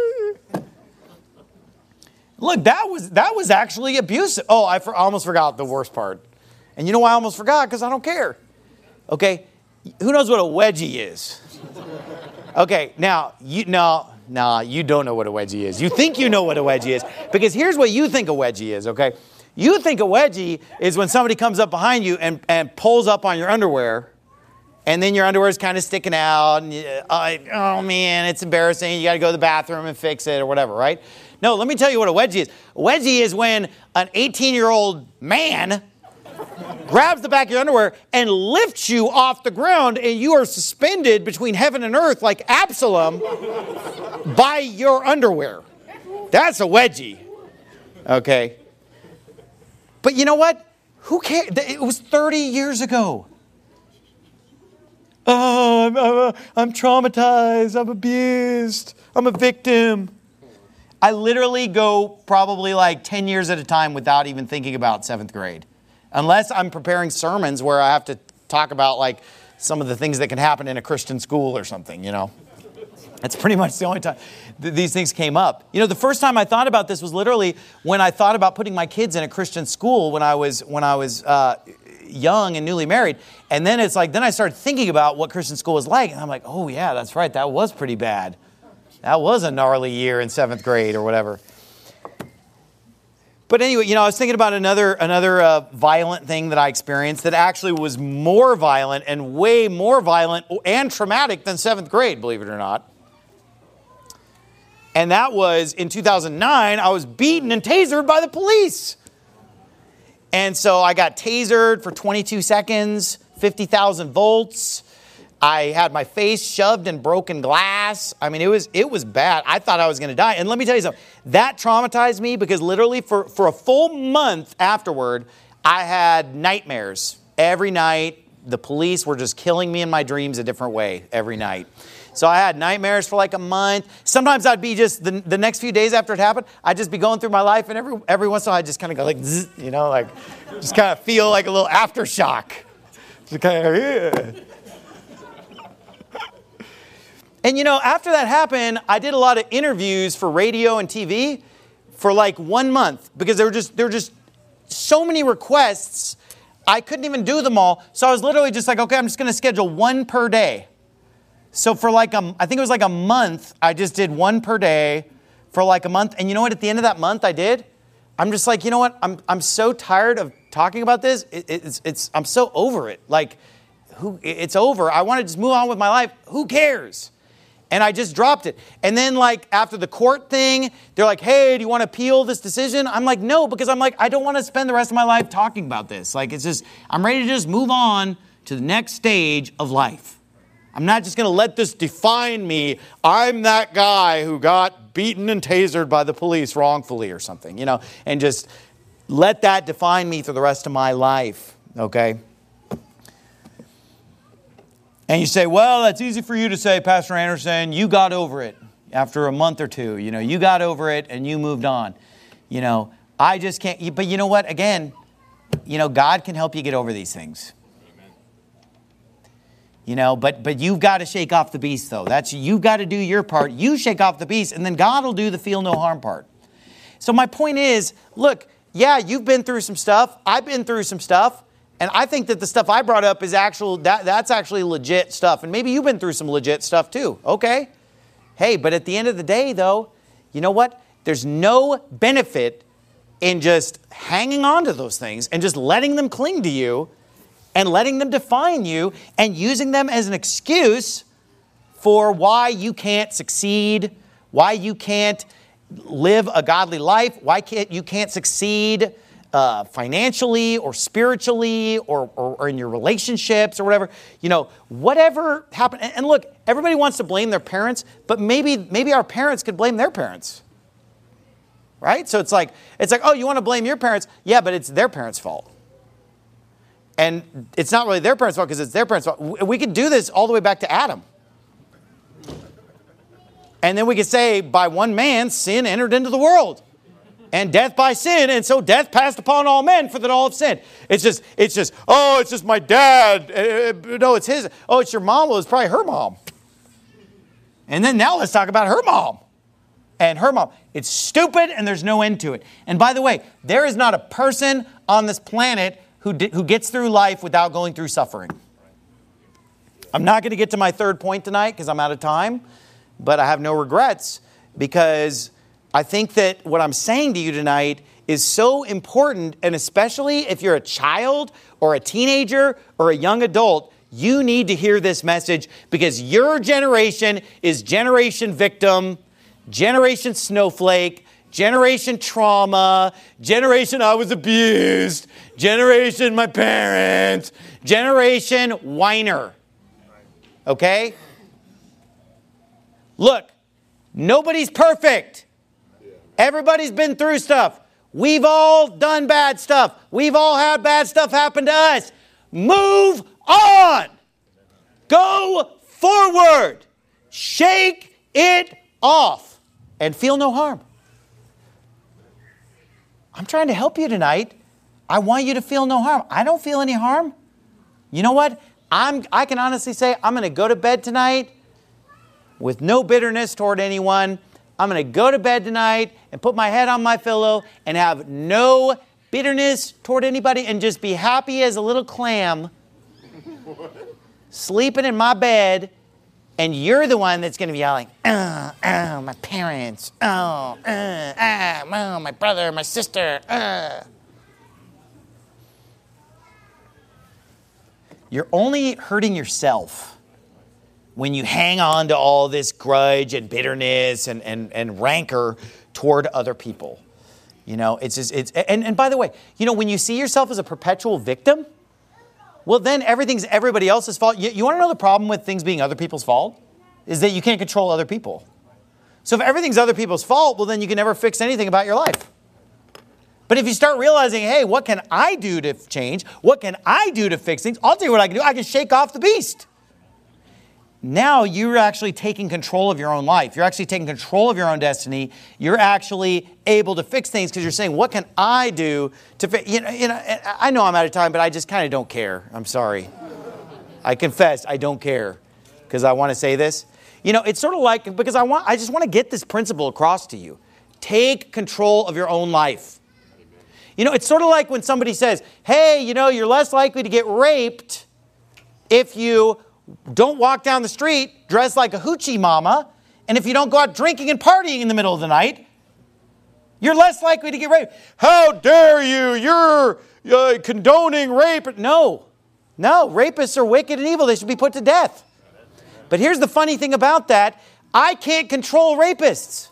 Look, that was actually abusive. Oh, I almost forgot the worst part. And you know why I almost forgot? Because I don't care. Okay, who knows what a wedgie is? Okay, now, you don't know what a wedgie is. You think you know what a wedgie is, because here's what you think a wedgie is, okay? You think a wedgie is when somebody comes up behind you and pulls up on your underwear, and then your underwear is kind of sticking out, and oh man, it's embarrassing. You got to go to the bathroom and fix it or whatever, right? No, let me tell you what a wedgie is. A wedgie is when an 18-year-old man grabs the back of your underwear and lifts you off the ground, and you are suspended between heaven and earth like Absalom by your underwear. That's a wedgie. Okay. But you know what? Who cares? It was 30 years ago. Oh, I'm traumatized. I'm abused. I'm a victim. I literally go probably like 10 years at a time without even thinking about 7th grade. Unless I'm preparing sermons where I have to talk about like some of the things that can happen in a Christian school or something, you know. That's pretty much the only time these things came up. You know, the first time I thought about this was literally when I thought about putting my kids in a Christian school when I was young and newly married. And then it's like, then I started thinking about what Christian school was like. And I'm like, oh yeah, that's right. That was pretty bad. That was a gnarly year in 7th grade or whatever. But anyway, you know, I was thinking about another violent thing that I experienced that actually was more violent and way more violent and traumatic than 7th grade, believe it or not. And that was in 2009, I was beaten and tasered by the police. And so I got tasered for 22 seconds, 50,000 volts. I had my face shoved in broken glass. I mean, it was bad. I thought I was going to die. And let me tell you something. That traumatized me because literally for a full month afterward, I had nightmares. Every night, the police were just killing me in my dreams a different way every night. So I had nightmares for like a month. Sometimes I'd be just, the next few days after it happened, I'd just be going through my life, and every once in a while I'd just kind of go like, zzz, you know, like just kind of feel like a little aftershock. Just kind of, yeah. And you know, after that happened, I did a lot of interviews for radio and TV for like 1 month because there were just so many requests. I couldn't even do them all. So I was literally just like, okay, I'm just going to schedule one per day. So for like, I think it was like a month, I just did one per day for like a month. And you know what? At the end of that month I did? I'm just like, you know what? I'm so tired of talking about this. I'm so over it. Like, it's over. I want to just move on with my life. Who cares? And I just dropped it. And then like after the court thing, they're like, hey, do you want to appeal this decision? I'm like, no, because I'm like, I don't want to spend the rest of my life talking about this. Like, it's just, I'm ready to just move on to the next stage of life. I'm not just going to let this define me. I'm that guy who got beaten and tasered by the police wrongfully or something, and just let that define me for the rest of my life, okay? And you say, well, that's easy for you to say, Pastor Anderson, you got over it after a month or two. You got over it and you moved on. I just can't. But you know what? Again, God can help you get over these things. But you've got to shake off the beast, though. You've got to do your part. You shake off the beast, and then God will do the feel no harm part. So my point is, look, yeah, you've been through some stuff. I've been through some stuff. And I think that the stuff I brought up is that's actually legit stuff. And maybe you've been through some legit stuff too. Okay. Hey, but at the end of the day, though, you know what? There's no benefit in just hanging on to those things and just letting them cling to you and letting them define you and using them as an excuse for why you can't succeed, why you can't live a godly life, why you can't succeed financially or spiritually or in your relationships or whatever, whatever happened. And look, everybody wants to blame their parents, but maybe our parents could blame their parents. Right? So it's like, oh, you want to blame your parents? Yeah, but it's their parents' fault. And it's not really their parents' fault because it's their parents' fault. We could do this all the way back to Adam. And then we could say, by one man, sin entered into the world. And death by sin, and so death passed upon all men for that all have sinned. It's just, oh, it's just my dad. No, it's his. Oh, it's your mom. Well, it's probably her mom. And then now let's talk about her mom. And her mom. It's stupid and there's no end to it. And by the way, there is not a person on this planet who gets through life without going through suffering. I'm not going to get to my third point tonight because I'm out of time, but I have no regrets because I think that what I'm saying to you tonight is so important, and especially if you're a child or a teenager or a young adult, you need to hear this message because your generation is generation victim, generation snowflake, generation trauma, generation I was abused, generation my parents, generation whiner. Okay? Look, nobody's perfect. Everybody's been through stuff. We've all done bad stuff. We've all had bad stuff happen to us. Move on. Go forward. Shake it off and feel no harm. I'm trying to help you tonight. I want you to feel no harm. I don't feel any harm. You know what? I can honestly say I'm going to go to bed tonight with no bitterness toward anyone. I'm going to go to bed tonight and put my head on my pillow and have no bitterness toward anybody and just be happy as a little clam sleeping in my bed, and you're the one that's going to be yelling, oh, my parents, oh, my brother, my sister, You're only hurting yourself when you hang on to all this grudge and bitterness and rancor toward other people. And by the way, when you see yourself as a perpetual victim, well, then everything's everybody else's fault. You want to know the problem with things being other people's fault? Is that you can't control other people. So if everything's other people's fault, well, then you can never fix anything about your life. But if you start realizing, hey, what can I do to change? What can I do to fix things? I'll tell you what I can do. I can shake off the beast. Now you're actually taking control of your own life. You're actually taking control of your own destiny. You're actually able to fix things because you're saying, what can I do to fix? I know I'm out of time, but I just kind of don't care. I'm sorry. I confess, I don't care because I want to say this. It's sort of like, because I just want to get this principle across to you. Take control of your own life. It's sort of like when somebody says, hey, you're less likely to get raped if you don't walk down the street dressed like a hoochie mama, and if you don't go out drinking and partying in the middle of the night. You're less likely to get raped. How dare you? You're condoning rape. No, rapists are wicked and evil. They should be put to death. But here's the funny thing about that. I can't control rapists.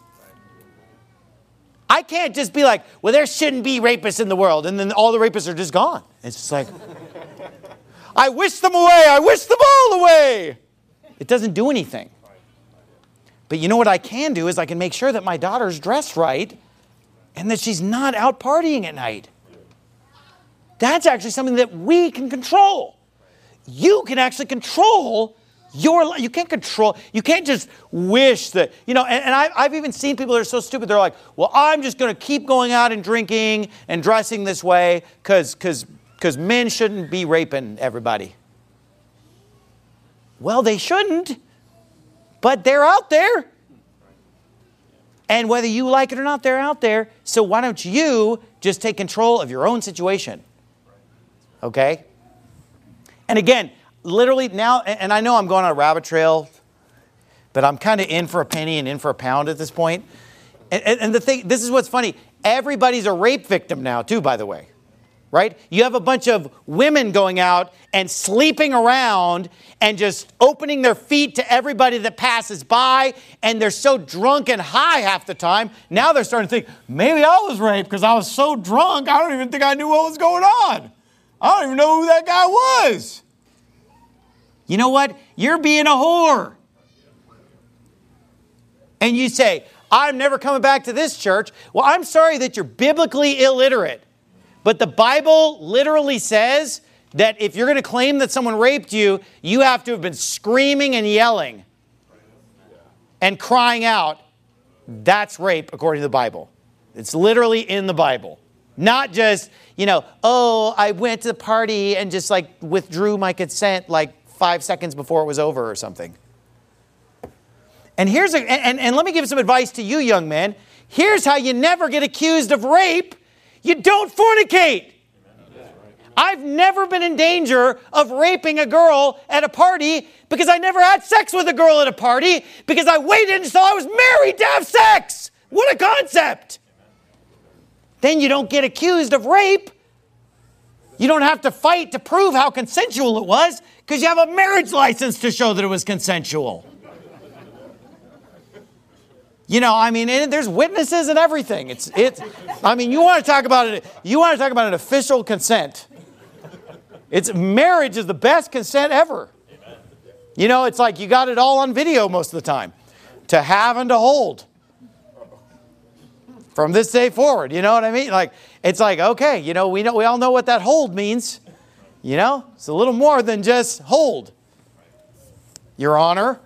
I can't just be like, well, there shouldn't be rapists in the world. And then all the rapists are just gone. It's just like, I wish them away. I wish them all away. It doesn't do anything. But you know what I can do is I can make sure that my daughter's dressed right and that she's not out partying at night. That's actually something that we can control. You can actually control your life. You can't just wish that, and I've even seen people that are so stupid. They're like, well, I'm just going to keep going out and drinking and dressing this way because men shouldn't be raping everybody. Well, they shouldn't, but they're out there. And whether you like it or not, they're out there. So why don't you just take control of your own situation? Okay? And again, literally now, and I know I'm going on a rabbit trail, but I'm kind of in for a penny and in for a pound at this point. And the thing, this is what's funny. Everybody's a rape victim now too, by the way. Right? You have a bunch of women going out and sleeping around and just opening their feet to everybody that passes by, and they're so drunk and high half the time. Now they're starting to think, maybe I was raped because I was so drunk, I don't even think I knew what was going on. I don't even know who that guy was. You know what? You're being a whore. And you say, I'm never coming back to this church. Well, I'm sorry that you're biblically illiterate. But the Bible literally says that if you're going to claim that someone raped you, you have to have been screaming and yelling and crying out. That's rape according to the Bible. It's literally in the Bible. Not just, oh, I went to the party and just like withdrew my consent like 5 seconds before it was over or something. And and let me give some advice to you, young men. Here's how you never get accused of rape. You don't fornicate. I've never been in danger of raping a girl at a party because I never had sex with a girl at a party because I waited until I was married to have sex. What a concept. Then you don't get accused of rape. You don't have to fight to prove how consensual it was because you have a marriage license to show that it was consensual. There's witnesses and everything. You want to talk about it. You want to talk about an official consent. Marriage is the best consent ever. It's like you got it all on video most of the time. To have and to hold. From this day forward, you know what I mean? Okay, we all know what that hold means. It's a little more than just hold. Your Honor.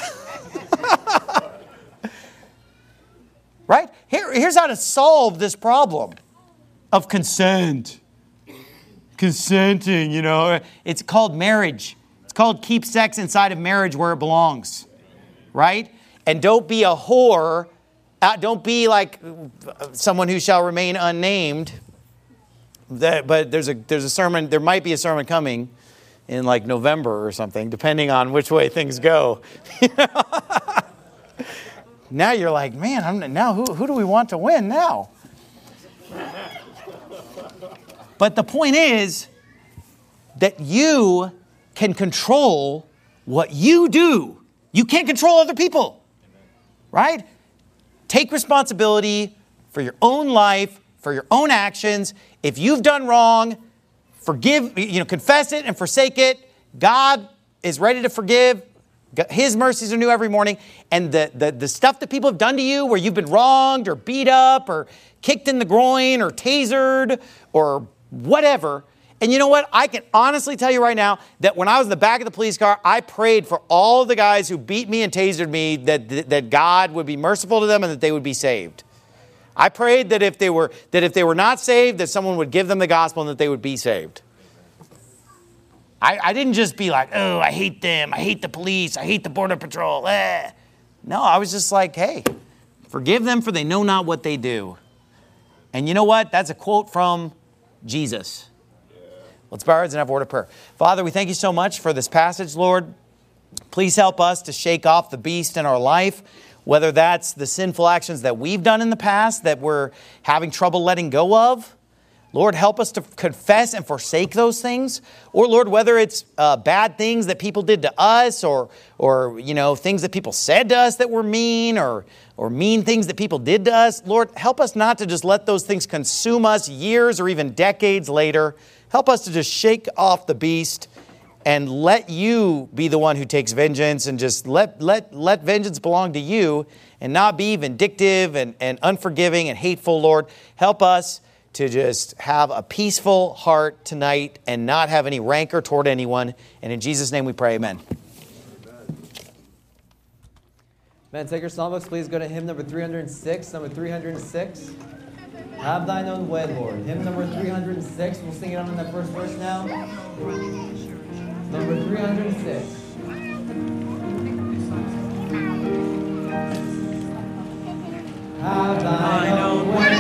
Right? Here's how to solve this problem of consent. Consenting, It's called marriage. It's called keep sex inside of marriage where it belongs. Right? And don't be a whore. Don't be like someone who shall remain unnamed. But there's a sermon. There might be a sermon coming in like November or something, depending on which way things go. Now you're like, man, now who do we want to win now? But the point is that you can control what you do. You can't control other people, right? Take responsibility for your own life, for your own actions. If you've done wrong, confess it and forsake it. God is ready to forgive. His mercies are new every morning. And the stuff that people have done to you where you've been wronged or beat up or kicked in the groin or tasered or whatever. And you know what? I can honestly tell you right now that when I was in the back of the police car, I prayed for all the guys who beat me and tasered me that God would be merciful to them and that they would be saved. I prayed that if they were not saved, that someone would give them the gospel and that they would be saved. I didn't just be like, oh, I hate them. I hate the police. I hate the Border Patrol. No, I was just like, hey, forgive them for they know not what they do. And you know what? That's a quote from Jesus. Let's bow our heads and have a word of prayer. Father, we thank you so much for this passage, Lord. Please help us to shake off the beast in our life. whether that's the sinful actions that we've done in the past that we're having trouble letting go of. Lord, help us to confess and forsake those things. Or Lord, whether it's bad things that people did to us or things that people said to us that were mean or mean things that people did to us. Lord, help us not to just let those things consume us years or even decades later. Help us to just shake off the beast and let you be the one who takes vengeance, and just let vengeance belong to you and not be vindictive and unforgiving and hateful, Lord. Help us to just have a peaceful heart tonight and not have any rancor toward anyone. And in Jesus' name we pray, amen. Man, take your songbooks, please go to hymn number 306. Number 306. Have thine own way, Lord. Hymn number 306. We'll sing it on in that first verse now. Number 306. Have thine own way.